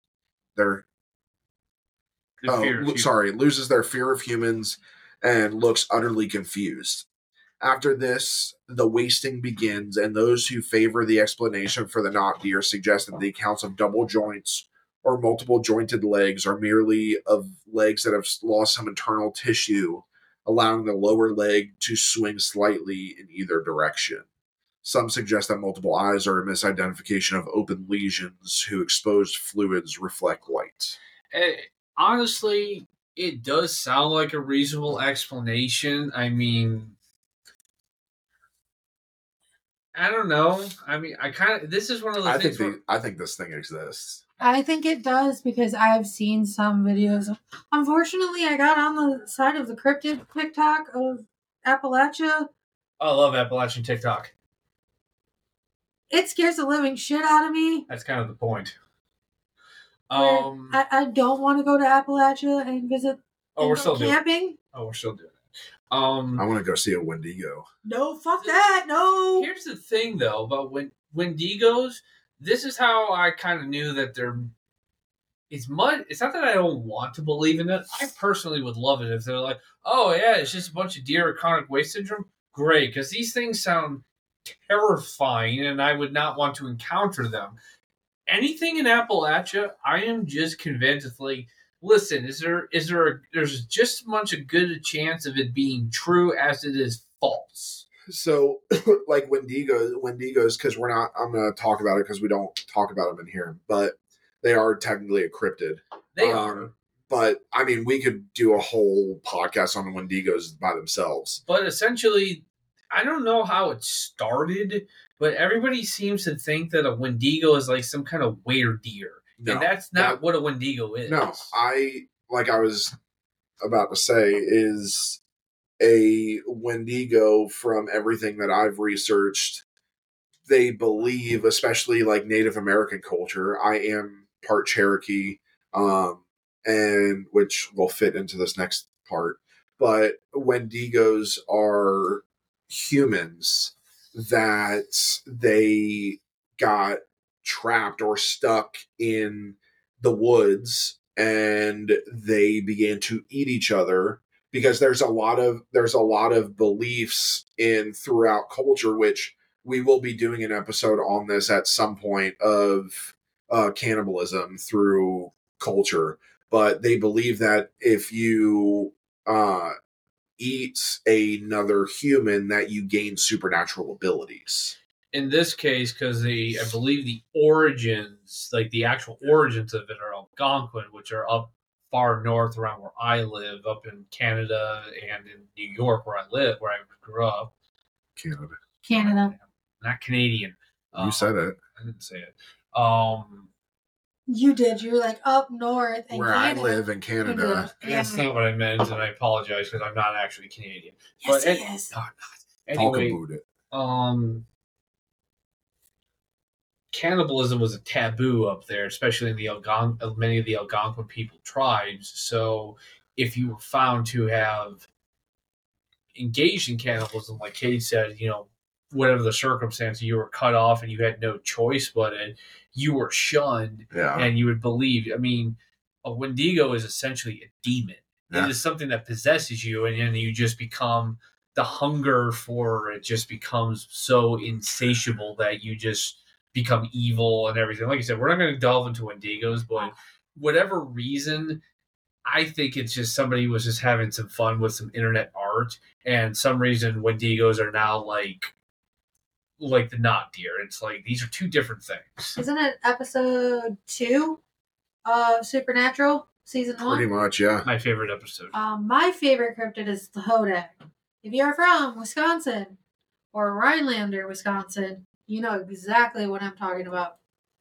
their fear of humans and looks utterly confused. After this, the wasting begins, and those who favor the explanation for the not deer suggest that the accounts of double joints or multiple jointed legs are merely of legs that have lost some internal tissue, allowing the lower leg to swing slightly in either direction. Some suggest that multiple eyes are a misidentification of open lesions whose exposed fluids reflect light. Honestly, it does sound like a reasonable explanation. I mean, I don't know. I mean, this is one of the things I think this thing exists. I think it does because I've seen some videos. Unfortunately, I got on the side of the cryptid TikTok of Appalachia. I love Appalachian TikTok. It scares the living shit out of me. That's kind of the point. I don't want to go to Appalachia and visit. Oh, we're still camping. We're still doing it. I want to go see a Wendigo. No, fuck that. No. Here's the thing, though, about Wendigos. This is how I kind of knew that it's not that I don't want to believe in it. I personally would love it if they're like, oh yeah, it's just a bunch of deer with chronic waste syndrome. Great, because these things sound terrifying, and I would not want to encounter them. Anything in Appalachia, I am just convinced it's like, listen, there's just as much a good chance of it being true as it is false. So, like Wendigos, because I'm going to talk about it because we don't talk about them in here, but they are technically a cryptid. They are. But, I mean, we could do a whole podcast on the Wendigos by themselves. But essentially, I don't know how it started, but everybody seems to think that a Wendigo is like some kind of weird deer. No, and that's not what a Wendigo is. No, I was about to say, is a Wendigo, from everything that I've researched, they believe, especially like Native American culture, I am part Cherokee, and which will fit into this next part. but Wendigos are humans that they got trapped or stuck in the woods, and they began to eat each other, because there's a lot of beliefs in throughout culture, which we will be doing an episode on this at some point, of cannibalism through culture. But they believe that if you eat another human, that you gain supernatural abilities. In this case, because I believe the origins, like the actual origins of it, are Algonquin, which are up far north around where I live, up in Canada and in New York, where I grew up. Canada. Not Canadian. You said it. I didn't say it. You did. You were like up north in Where Canada. I live in Canada. That's not what I meant, and I apologize because I'm not actually Canadian. Yes, he is. No, I'm not. Talk Anyway, about it. Cannibalism was a taboo up there, especially in the many of the Algonquin people tribes. So if you were found to have engaged in cannibalism, like Kate said, whatever the circumstance, you were cut off and you had no choice but it, you were shunned, Yeah. and you would believe. I mean, a Wendigo is essentially a demon. Yeah. It is something that possesses you, and then you just become, the hunger for it just becomes so insatiable that you just become evil and everything. Like I said, we're not going to delve into Wendigos, but whatever reason, I think it's just somebody was just having some fun with some internet art, and some reason Wendigos are now like the not deer. It's like these are two different things. Isn't it episode 2 of Supernatural season 1? Pretty much, yeah. My favorite episode. My favorite cryptid is the Hodag. If you're from Wisconsin or Rhinelander, Wisconsin, you know exactly what I'm talking about.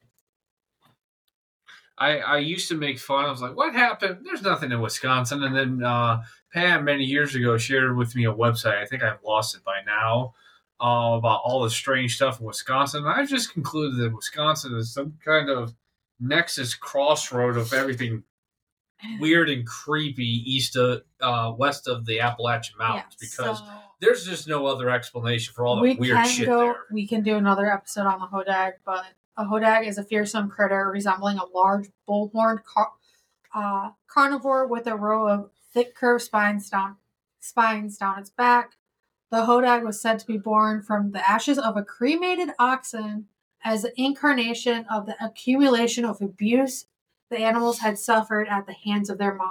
I used to make fun. I was like, what happened? There's nothing in Wisconsin. And then Pam, many years ago, shared with me a website. I think I've lost it by now, about all the strange stuff in Wisconsin. And I've just concluded that Wisconsin is some kind of nexus crossroad of everything weird and creepy west of the Appalachian Mountains, because there's just no other explanation for all the weird shit there. We can do another episode on the Hodag, but a Hodag is a fearsome critter resembling a large bullhorned carnivore with a row of thick curved spines down its back. The Hodag was said to be born from the ashes of a cremated oxen as an incarnation of the accumulation of abuse the animals had suffered at the hands of their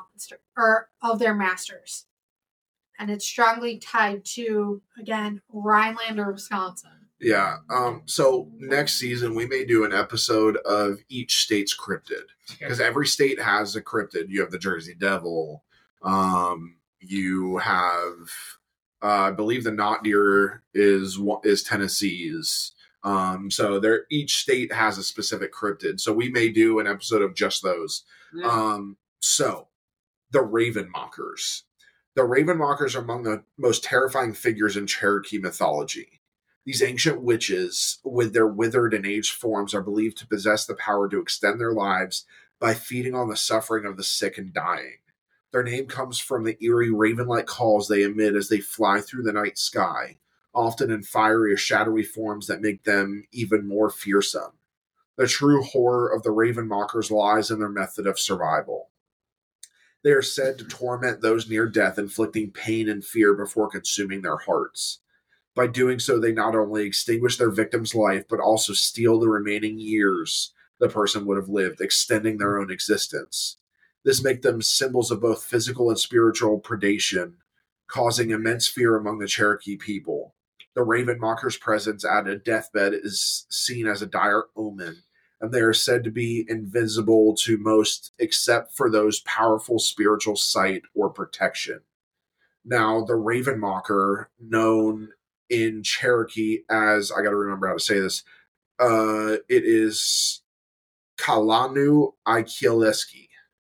masters. And it's strongly tied to, again, Rhinelander, Wisconsin. Yeah. So next season we may do an episode of each state's cryptid, because every state has a cryptid. You have the Jersey Devil. You have, I believe, the Not Deer is Tennessee's. So each state has a specific cryptid. So we may do an episode of just those. Yeah. So the Ravenmockers. The Ravenmockers are among the most terrifying figures in Cherokee mythology. These ancient witches, with their withered and aged forms, are believed to possess the power to extend their lives by feeding on the suffering of the sick and dying. Their name comes from the eerie raven-like calls they emit as they fly through the night sky, often in fiery or shadowy forms that make them even more fearsome. The true horror of the Ravenmockers lies in their method of survival. They are said to torment those near death, inflicting pain and fear before consuming their hearts. By doing so, they not only extinguish their victim's life, but also steal the remaining years the person would have lived, extending their own existence. This makes them symbols of both physical and spiritual predation, causing immense fear among the Cherokee people. The Ravenmockers' presence at a deathbed is seen as a dire omen, and they are said to be invisible to most except for those powerful spiritual sight or protection. Now, the Ravenmocker, known in Cherokee as, I gotta remember how to say this, it is Kalanu Ikileski.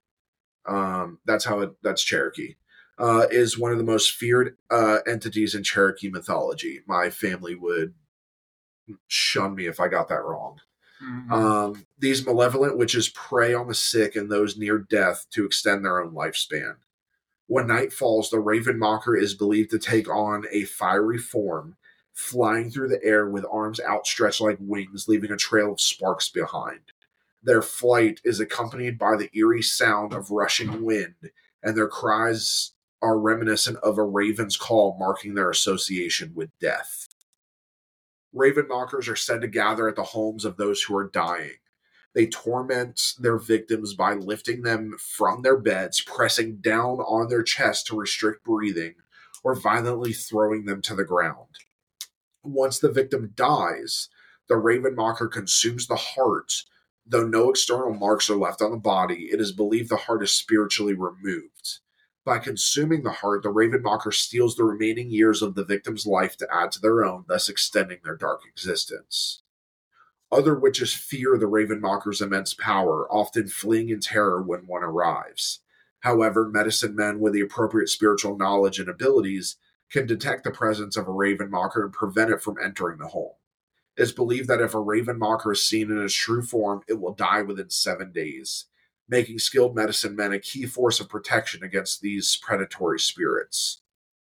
That's Cherokee. Is one of the most feared entities in Cherokee mythology. My family would shun me if I got that wrong. Mm-hmm. These malevolent witches prey on the sick and those near death to extend their own lifespan. When night falls, the Ravenmocker is believed to take on a fiery form, flying through the air with arms outstretched like wings, leaving a trail of sparks behind. Their flight is accompanied by the eerie sound of rushing wind, and their cries are reminiscent of a raven's call, marking their association with death. Ravenmockers are said to gather at the homes of those who are dying. They torment their victims by lifting them from their beds, pressing down on their chest to restrict breathing, or violently throwing them to the ground. Once the victim dies, the Ravenmocker consumes the heart. Though no external marks are left on the body, it is believed the heart is spiritually removed. By consuming the heart, the Ravenmocker steals the remaining years of the victim's life to add to their own, thus extending their dark existence. Other witches fear the Ravenmocker's immense power, often fleeing in terror when one arrives. However, medicine men with the appropriate spiritual knowledge and abilities can detect the presence of a Ravenmocker and prevent it from entering the home. It is believed that if a Ravenmocker is seen in its true form, it will die within 7 days, making skilled medicine men a key force of protection against these predatory spirits.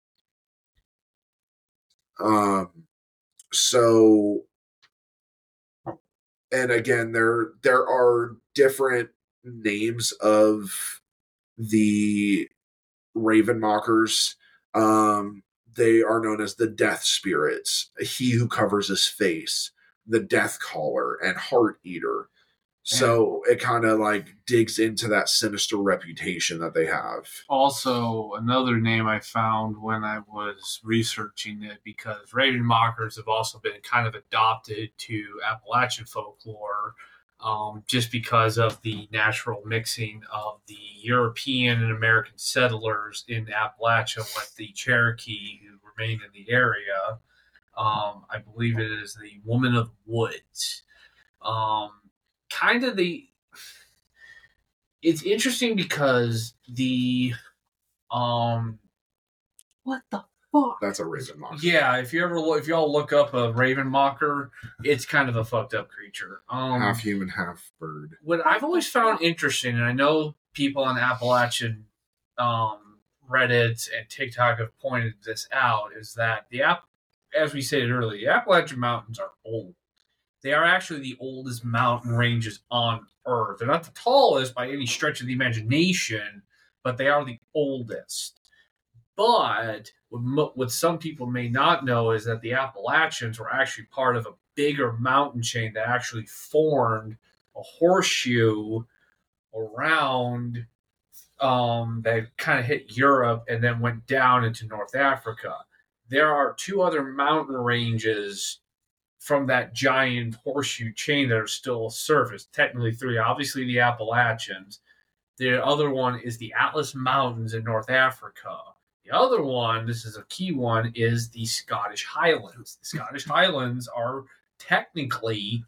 So, and again, there are different names of the Ravenmockers. They are known as the Death Spirits, he who covers his face, the Death Caller, and Heart Eater. So it kind of like digs into that sinister reputation that they have. Also, another name I found when I was researching it, because Ravenmockers have also been kind of adopted to Appalachian folklore, just because of the natural mixing of the European and American settlers in Appalachia with the Cherokee who remained in the area. I believe it is the Woman of the Woods. It's interesting because What the fuck? That's a Ravenmocker. Yeah, if y'all look up a Ravenmocker, it's kind of a fucked up creature. Half human, half bird. What I've always found interesting, and I know people on Appalachian Reddit and TikTok have pointed this out, is that as we stated earlier, the Appalachian Mountains are old. They are actually the oldest mountain ranges on Earth. They're not the tallest by any stretch of the imagination, but they are the oldest. But what some people may not know is that the Appalachians were actually part of a bigger mountain chain that actually formed a horseshoe around that kind of hit Europe and then went down into North Africa. There are 2 other mountain ranges from that giant horseshoe chain that are still surfaced. Technically 3. Obviously the Appalachians. The other one is the Atlas Mountains in North Africa. The other one, this is a key one, is the Scottish Highlands. The Scottish Highlands are technically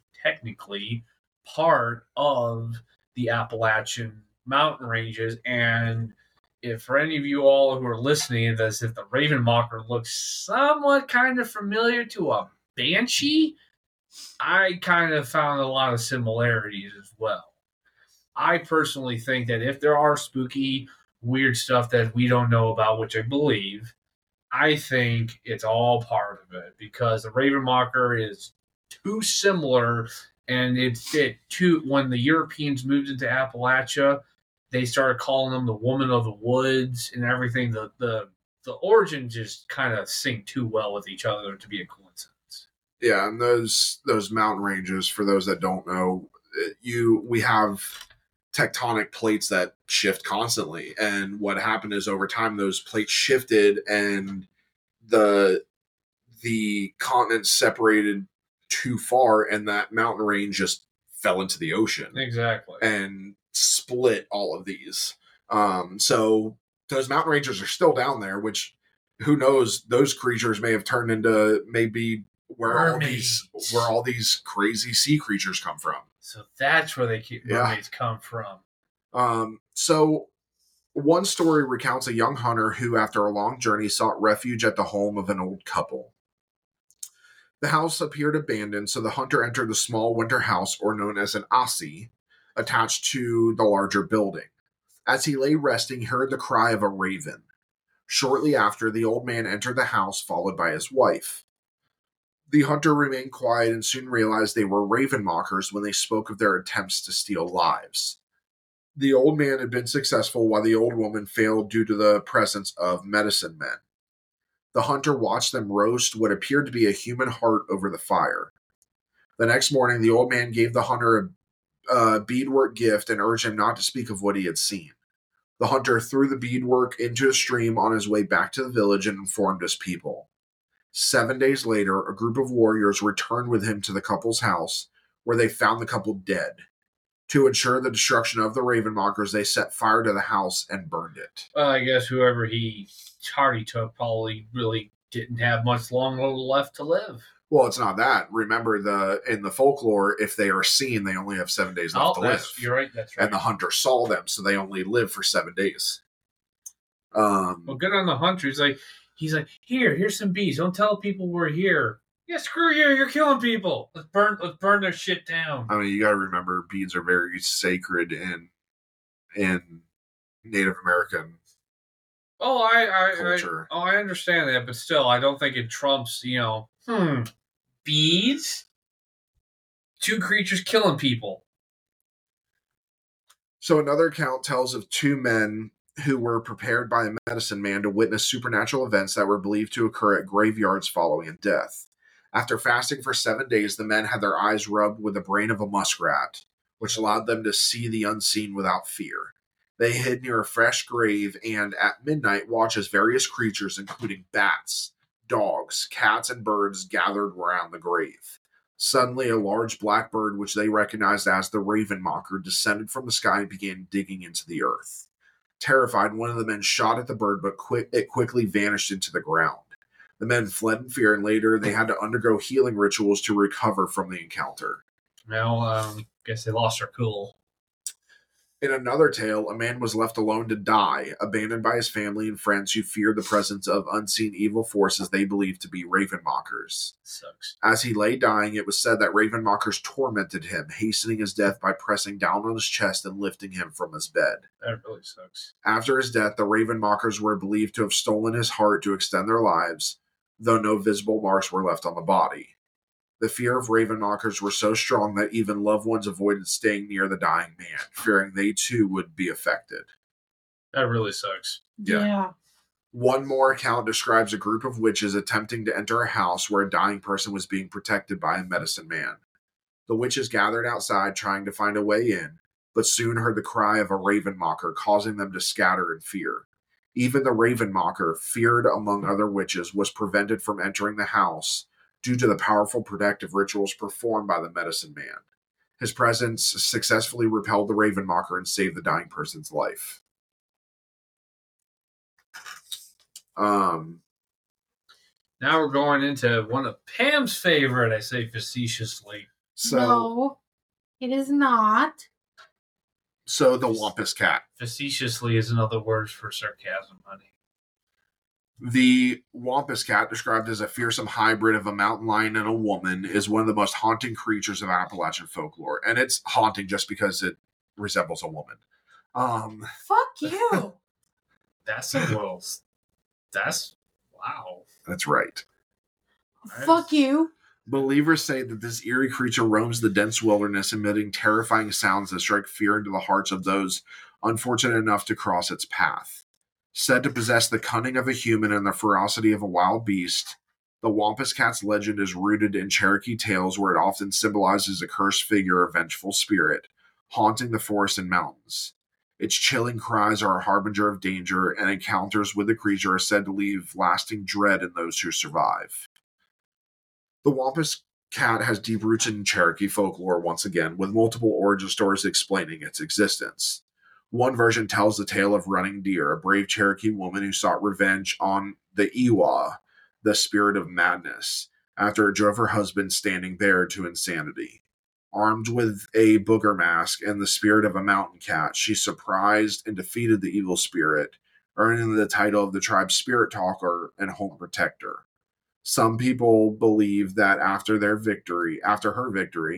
part of the Appalachian mountain ranges. And if for any of you all who are listening, as if the Ravenmocker looks somewhat kind of familiar to a Banshee, I kind of found a lot of similarities as well. I personally think that if there are spooky, weird stuff that we don't know about, which I believe, I think it's all part of it, because the Ravenmocker is too similar, and it fit too. When the Europeans moved into Appalachia, they started calling them the Woman of the Woods and everything. The origins just kind of sync too well with each other to be a coincidence. Yeah, and those mountain ranges, for those that don't know, we have tectonic plates that shift constantly, and what happened is over time those plates shifted and the continent separated too far, and that mountain range just fell into the ocean. Exactly. And split all of these. So those mountain ranges are still down there, which who knows, those creatures may have turned into maybe where all these crazy sea creatures come from. So that's where mermaids come from. So one story recounts a young hunter who, after a long journey, sought refuge at the home of an old couple. The house appeared abandoned, so the hunter entered the small winter house, or known as an asi, attached to the larger building. As he lay resting, he heard the cry of a raven. Shortly after, the old man entered the house, followed by his wife. The hunter remained quiet and soon realized they were raven mockers when they spoke of their attempts to steal lives. The old man had been successful while the old woman failed due to the presence of medicine men. The hunter watched them roast what appeared to be a human heart over the fire. The next morning, the old man gave the hunter a beadwork gift and urged him not to speak of what he had seen. The hunter threw the beadwork into a stream on his way back to the village and informed his people. 7 days later, a group of warriors returned with him to the couple's house, where they found the couple dead. To ensure the destruction of the Ravenmockers, they set fire to the house and burned it. I guess whoever he took probably really didn't have much long left to live. Well, it's not that. Remember, in the folklore, if they are seen, they only have 7 days left to live. You're right. That's right. And the hunter saw them, so they only live for 7 days. Well, good on the hunter. He's like, here's some bees. Don't tell people we're here. Yeah, screw you. You're killing people. Let's burn their shit down. I mean, you got to remember, beads are very sacred in Native American culture. I understand that, but still, I don't think it trumps. Bees. 2 creatures killing people. So another account tells of 2 men who were prepared by a medicine man to witness supernatural events that were believed to occur at graveyards following a death. After fasting for 7 days, the men had their eyes rubbed with the brain of a muskrat, which allowed them to see the unseen without fear. They hid near a fresh grave and, at midnight, watched as various creatures, including bats, dogs, cats, and birds, gathered around the grave. Suddenly, a large black bird, which they recognized as the Raven Mocker, descended from the sky and began digging into the earth. Terrified, one of the men shot at the bird, but it quickly vanished into the ground. The men fled in fear, and later they had to undergo healing rituals to recover from the encounter. Well, guess they lost their cool. In another tale, a man was left alone to die, abandoned by his family and friends who feared the presence of unseen evil forces they believed to be Ravenmockers. Sucks. As he lay dying, it was said that Ravenmockers tormented him, hastening his death by pressing down on his chest and lifting him from his bed. That really sucks. After his death, the Ravenmockers were believed to have stolen his heart to extend their lives, though no visible marks were left on the body. The fear of Ravenmockers were so strong that even loved ones avoided staying near the dying man, fearing they too would be affected. That really sucks. Yeah. One more account describes a group of witches attempting to enter a house where a dying person was being protected by a medicine man. The witches gathered outside trying to find a way in, but soon heard the cry of a Ravenmocker, causing them to scatter in fear. Even the Ravenmocker, feared among other witches, was prevented from entering the house due to the powerful protective rituals performed by the medicine man. His presence successfully repelled the Ravenmocker and saved the dying person's life. Now we're going into one of Pam's favorite, I say facetiously. No, it is not. So the Wampus Cat. Facetiously is another word for sarcasm, honey. The Wampus Cat, described as a fearsome hybrid of a mountain lion and a woman, is one of the most haunting creatures of Appalachian folklore. And it's haunting just because it resembles a woman. Fuck you. That's a little... That's... Wow. That's right. Fuck you. Believers say that this eerie creature roams the dense wilderness, emitting terrifying sounds that strike fear into the hearts of those unfortunate enough to cross its path. Said to possess the cunning of a human and the ferocity of a wild beast, the Wampus Cat's legend is rooted in Cherokee tales where it often symbolizes a cursed figure or vengeful spirit, haunting the forests and mountains. Its chilling cries are a harbinger of danger, and encounters with the creature are said to leave lasting dread in those who survive. The Wampus Cat has deep roots in Cherokee folklore once again, with multiple origin stories explaining its existence. One version tells the tale of Running Deer, a brave Cherokee woman who sought revenge on the Iwa, the spirit of madness, after it drove her husband Standing Bear to insanity. Armed with a booger mask and the spirit of a mountain cat, she surprised and defeated the evil spirit, earning the title of the tribe's spirit talker and home protector. Some people believe that after her victory,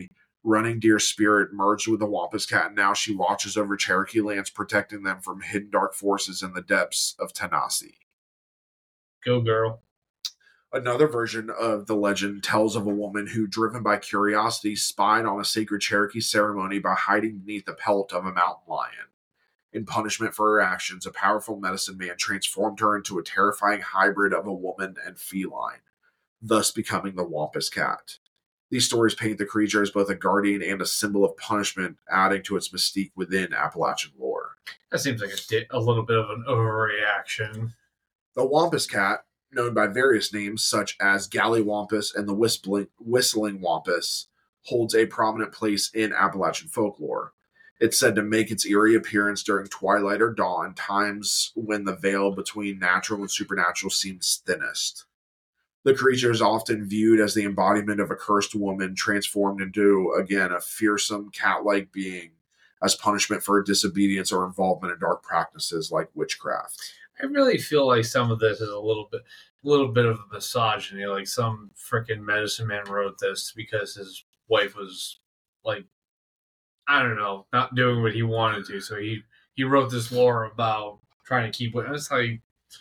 Running Deer spirit merged with the Wampus Cat, and now she watches over Cherokee lands, protecting them from hidden dark forces in the depths of Tanasi. Go, girl. Another version of the legend tells of a woman who, driven by curiosity, spied on a sacred Cherokee ceremony by hiding beneath the pelt of a mountain lion. In punishment for her actions, a powerful medicine man transformed her into a terrifying hybrid of a woman and feline, thus becoming the Wampus Cat. These stories paint the creature as both a guardian and a symbol of punishment, adding to its mystique within Appalachian lore. That seems like a little bit of an overreaction. The Wampus Cat, known by various names such as Gallywampus and the Whistling Wampus, holds a prominent place in Appalachian folklore. It's said to make its eerie appearance during twilight or dawn, times when the veil between natural and supernatural seems thinnest. The creature is often viewed as the embodiment of a cursed woman transformed into, again, a fearsome cat-like being as punishment for her disobedience or involvement in dark practices like witchcraft. I really feel like some of this is a little bit of a misogyny. Like some freaking medicine man wrote this because his wife was like, I don't know, not doing what he wanted to. So he wrote this lore about trying to keep it. It's like,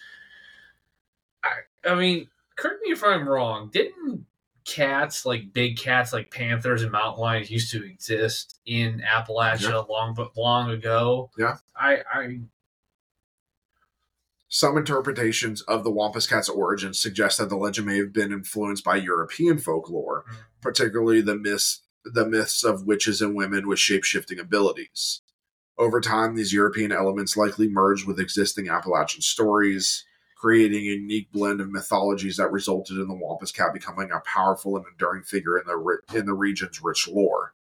I mean, correct me if I'm wrong. Didn't cats, like big cats, like panthers and mountain lions, used to exist in Appalachia long ago? Yeah. Some interpretations of the Wampus Cat's origins suggest that the legend may have been influenced by European folklore, particularly the myths of witches and women with shape-shifting abilities. Over time, these European elements likely merged with existing Appalachian stories, creating a unique blend of mythologies that resulted in the Wampus Cat becoming a powerful and enduring figure in the region's rich lore.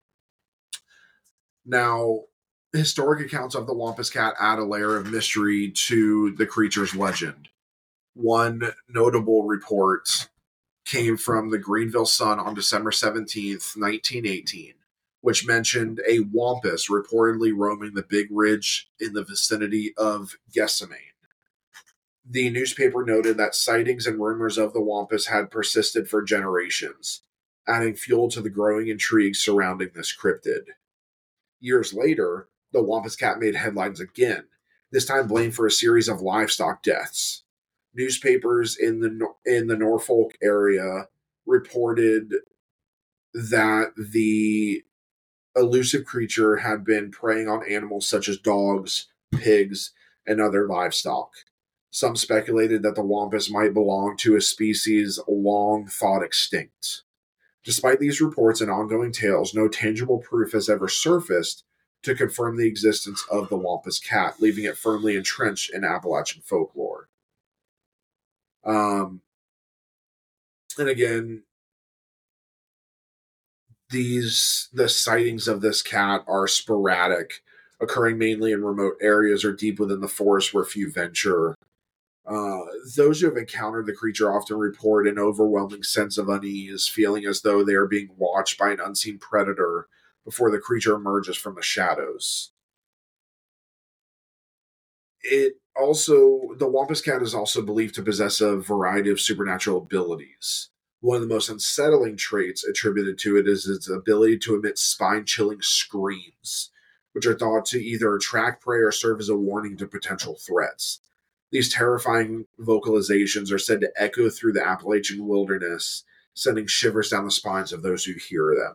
Now, historic accounts of the Wampus Cat add a layer of mystery to the creature's legend. One notable report came from the Greenville Sun on December 17th, 1918, which mentioned a wampus reportedly roaming the Big Ridge in the vicinity of Gessamine. The newspaper noted that sightings and rumors of the wampus had persisted for generations, adding fuel to the growing intrigue surrounding this cryptid. Years later, the Wampus Cat made headlines again, this time blamed for a series of livestock deaths. Newspapers in the Norfolk area reported that the elusive creature had been preying on animals such as dogs, pigs, and other livestock. Some speculated that the wampus might belong to a species long thought extinct. Despite these reports and ongoing tales, no tangible proof has ever surfaced to confirm the existence of the Wampus Cat, leaving it firmly entrenched in Appalachian folklore. And again, the sightings of this cat are sporadic, occurring mainly in remote areas or deep within the forest where few venture. Those who have encountered the creature often report an overwhelming sense of unease, feeling as though they are being watched by an unseen predator before the creature emerges from the shadows. The Wampus Cat is also believed to possess a variety of supernatural abilities. One of the most unsettling traits attributed to it is its ability to emit spine-chilling screams, which are thought to either attract prey or serve as a warning to potential threats. These terrifying vocalizations are said to echo through the Appalachian wilderness, sending shivers down the spines of those who hear them.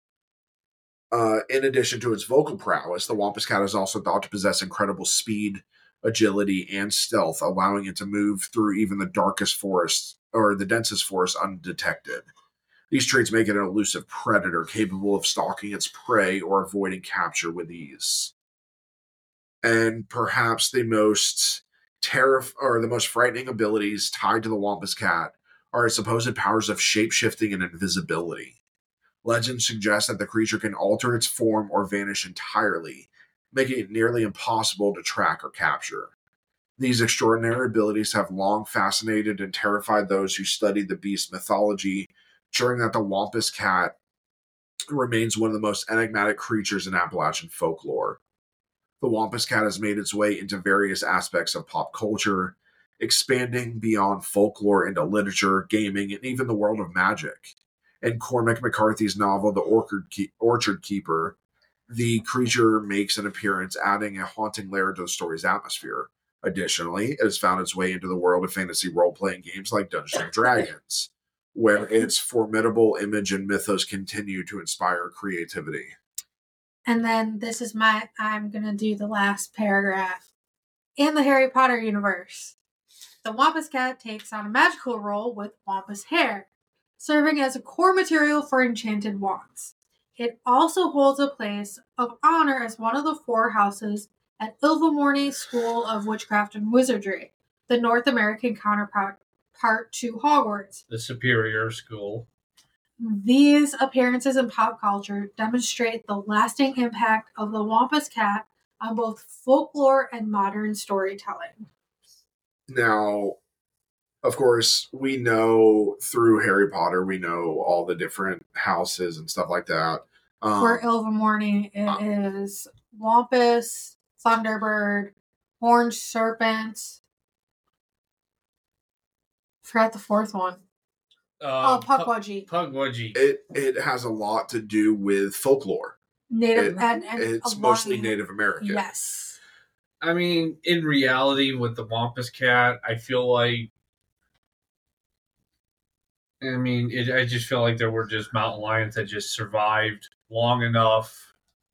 In addition to its vocal prowess, the Wampus Cat is also thought to possess incredible speed, agility, and stealth, allowing it to move through even the darkest forests or the densest forest undetected. These traits make it an elusive predator capable of stalking its prey or avoiding capture with ease. And perhaps the most frightening abilities tied to the Wampus Cat are its supposed powers of shape-shifting and invisibility. Legends suggest that the creature can alter its form or vanish entirely, making it nearly impossible to track or capture. These extraordinary abilities have long fascinated and terrified those who studied the beast mythology, ensuring that the Wampus Cat remains one of the most enigmatic creatures in Appalachian folklore. The Wampus Cat has made its way into various aspects of pop culture, expanding beyond folklore into literature, gaming, and even the world of magic. In Cormac McCarthy's novel, The Orchard Keeper, the creature makes an appearance, adding a haunting layer to the story's atmosphere. Additionally, it has found its way into the world of fantasy role-playing games like Dungeons & Dragons, where its formidable image and mythos continue to inspire creativity. And then I'm going to do the last paragraph. In the Harry Potter universe, the Wampus Cat takes on a magical role with Wampus hair, serving as a core material for enchanted wands. It also holds a place of honor as one of the 4 houses at Ilvermorny School of Witchcraft and Wizardry, the North American counterpart to Hogwarts. The superior school. These appearances in pop culture demonstrate the lasting impact of the Wampus Cat on both folklore and modern storytelling. Now, of course, we know through Harry Potter, we know all the different houses and stuff like that. For Ilvermorny, it is Wampus, Thunderbird, Orange Serpent. Forgot the 4th one. Pukwudgie. Pukwudgie. It has a lot to do with folklore. It's mostly Native American. Yes. I mean, in reality, with the Wampus Cat, I feel like I just feel like there were just mountain lions that just survived long enough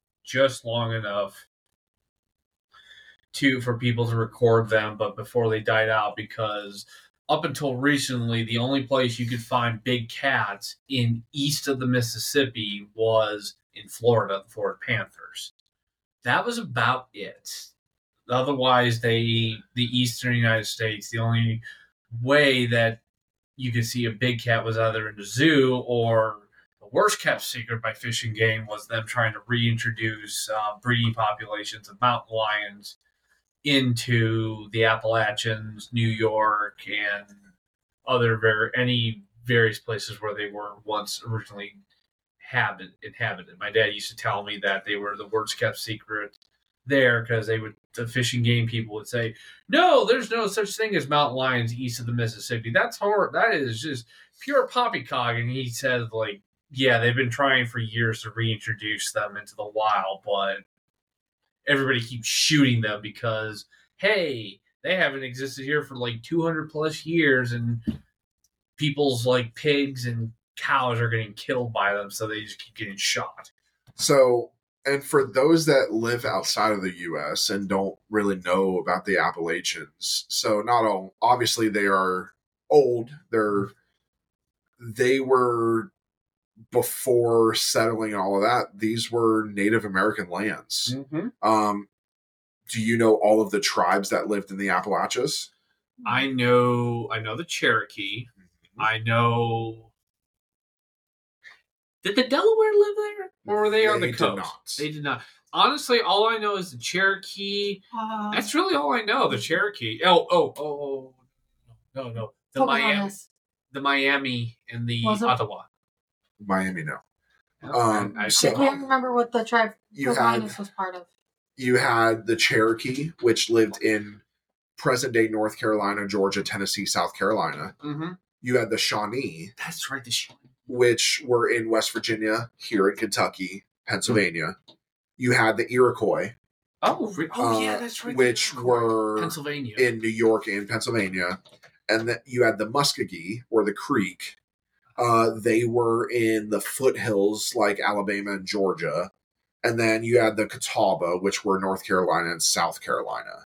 for people to record them, but before they died out, because up until recently, the only place you could find big cats east of the Mississippi was in Florida, the Florida Panthers. That was about it. Otherwise, the eastern United States, the only way that you could see a big cat was either in the zoo, or the worst kept secret by Fish and Game was them trying to reintroduce breeding populations of mountain lions into the Appalachians, New York, and any various places where they were once originally inhabited. My dad used to tell me that they were the worst kept secret there, because the Fish and Game people would say, no, there's no such thing as mountain lions east of the Mississippi. That's horrible. That is just pure poppycock. And he said, like, yeah, they've been trying for years to reintroduce them into the wild, but everybody keeps shooting them because, hey, they haven't existed here for like 200 plus years, and people's like pigs and cows are getting killed by them, so they just keep getting shot. So, and for those that live outside of the U.S. and don't really know about the Appalachians, so not all, obviously they are old. They were, before settling and all of that, these were Native American lands. Mm-hmm. Do you know all of the tribes that lived in the Appalachians? I know the Cherokee. Mm-hmm. I know. Did the Delaware live there? Or were they on the coast? They did not. Honestly, all I know is the Cherokee. That's really all I know. The Cherokee. Oh. No. The Miami and the Ottawa. Miami, no. I can't remember what the tribe Pocahontas was part of. You had the Cherokee, which lived in present-day North Carolina, Georgia, Tennessee, South Carolina. Mm-hmm. You had the Shawnee. That's right, the Shawnee. Which were in West Virginia, here in Kentucky, Pennsylvania. Mm-hmm. You had the Iroquois. Yeah, that's right. Which were Pennsylvania, in New York and Pennsylvania. And then you had the Muskogee, or the Creek. They were in the foothills like Alabama and Georgia. And then you had the Catawba, which were North Carolina and South Carolina.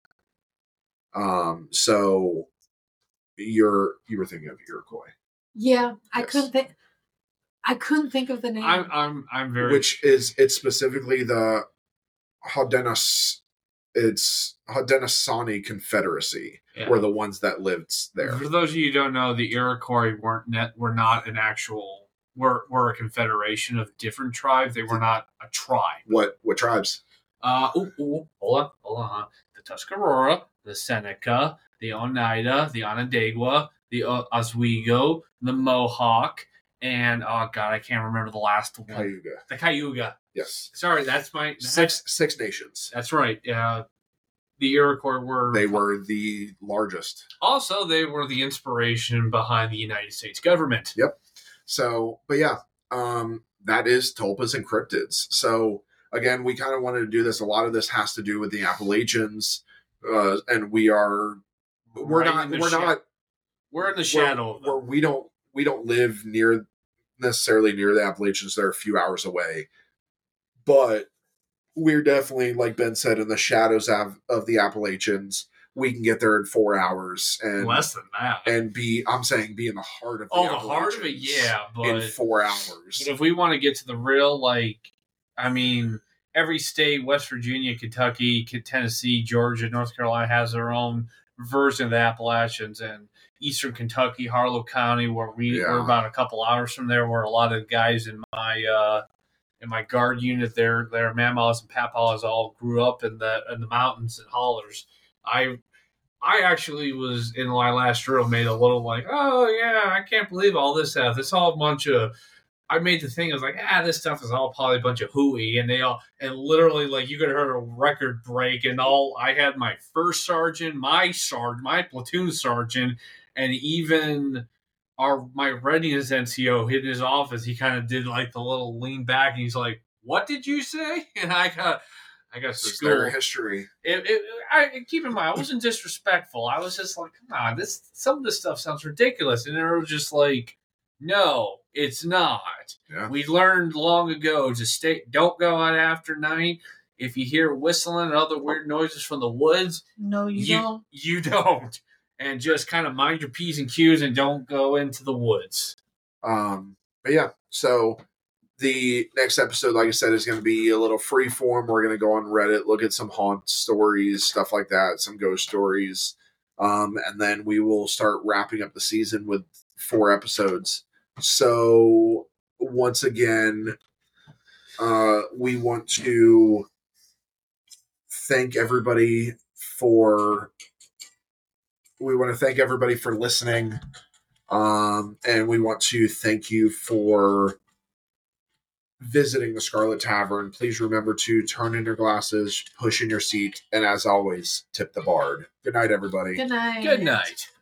So you were thinking of Iroquois. Yeah, yes. I couldn't think of the name. I'm very, which is, it's specifically the Haudenosaunee Confederacy, were the ones that lived there. For those of you who don't know, the Iroquois were not an actual, were a confederation of different tribes. They were not a tribe. What tribes? Hold on. The Tuscarora, the Seneca, the Oneida, the Onondaga, the Oswego, the Mohawk, and oh god, I can't remember the last one. Cayuga. The Cayuga. Yes. Sorry, that's my six nations. That's right. The Iroquois were the largest. Also, they were the inspiration behind the United States government. Yep. So, but yeah, that is tulpas and cryptids. So again, we kind of wanted to do this. A lot of this has to do with the Appalachians, and we're Right in the not we're in the shadow of them. where we don't live necessarily near the Appalachians. They're a few hours away, but we're definitely, like Ben said, in the shadows of the Appalachians. We can get there in 4 hours and Less than that. and be in the heart of the the heart of it, yeah, but in 4 hours. But if we want to get to the real, every state, West Virginia, Kentucky, Tennessee, Georgia, North Carolina, has their own version of the Appalachians, and Eastern Kentucky, Harlow County, where we're about a couple hours from there, where a lot of the guys in my guard unit, their mamaws and papaws all grew up in the mountains and hollers. I actually was in my last drill, made a little oh yeah, I can't believe all this stuff. It's all a bunch of. I made the thing. I was like, this stuff is all probably a bunch of hooey, and literally you could have heard a record break, and I had my first sergeant, my platoon sergeant, and even my readiness NCO hid in his office. He kind of did the little lean back, and he's like, "What did you say?" And I got school. Their history. Keep in mind, I wasn't disrespectful. I was just like, come on, some of this stuff sounds ridiculous, and they were just like, no, it's not. Yeah. We learned long ago to don't go out after night. If you hear whistling and other weird noises from the woods, no, you don't. You don't, and just kind of mind your P's and Q's and don't go into the woods. But yeah, so. The next episode, like I said, is going to be a little free form. We're going to go on Reddit, look at some haunt stories, stuff like that, some ghost stories. And then we will start wrapping up the season with 4 episodes. So once again, we want to thank everybody for listening. And we want to thank you for visiting the Scarlet Tavern. Please remember to turn in your glasses, push in your seat, and as always, tip the bard. Good night, everybody. Good night. Good night.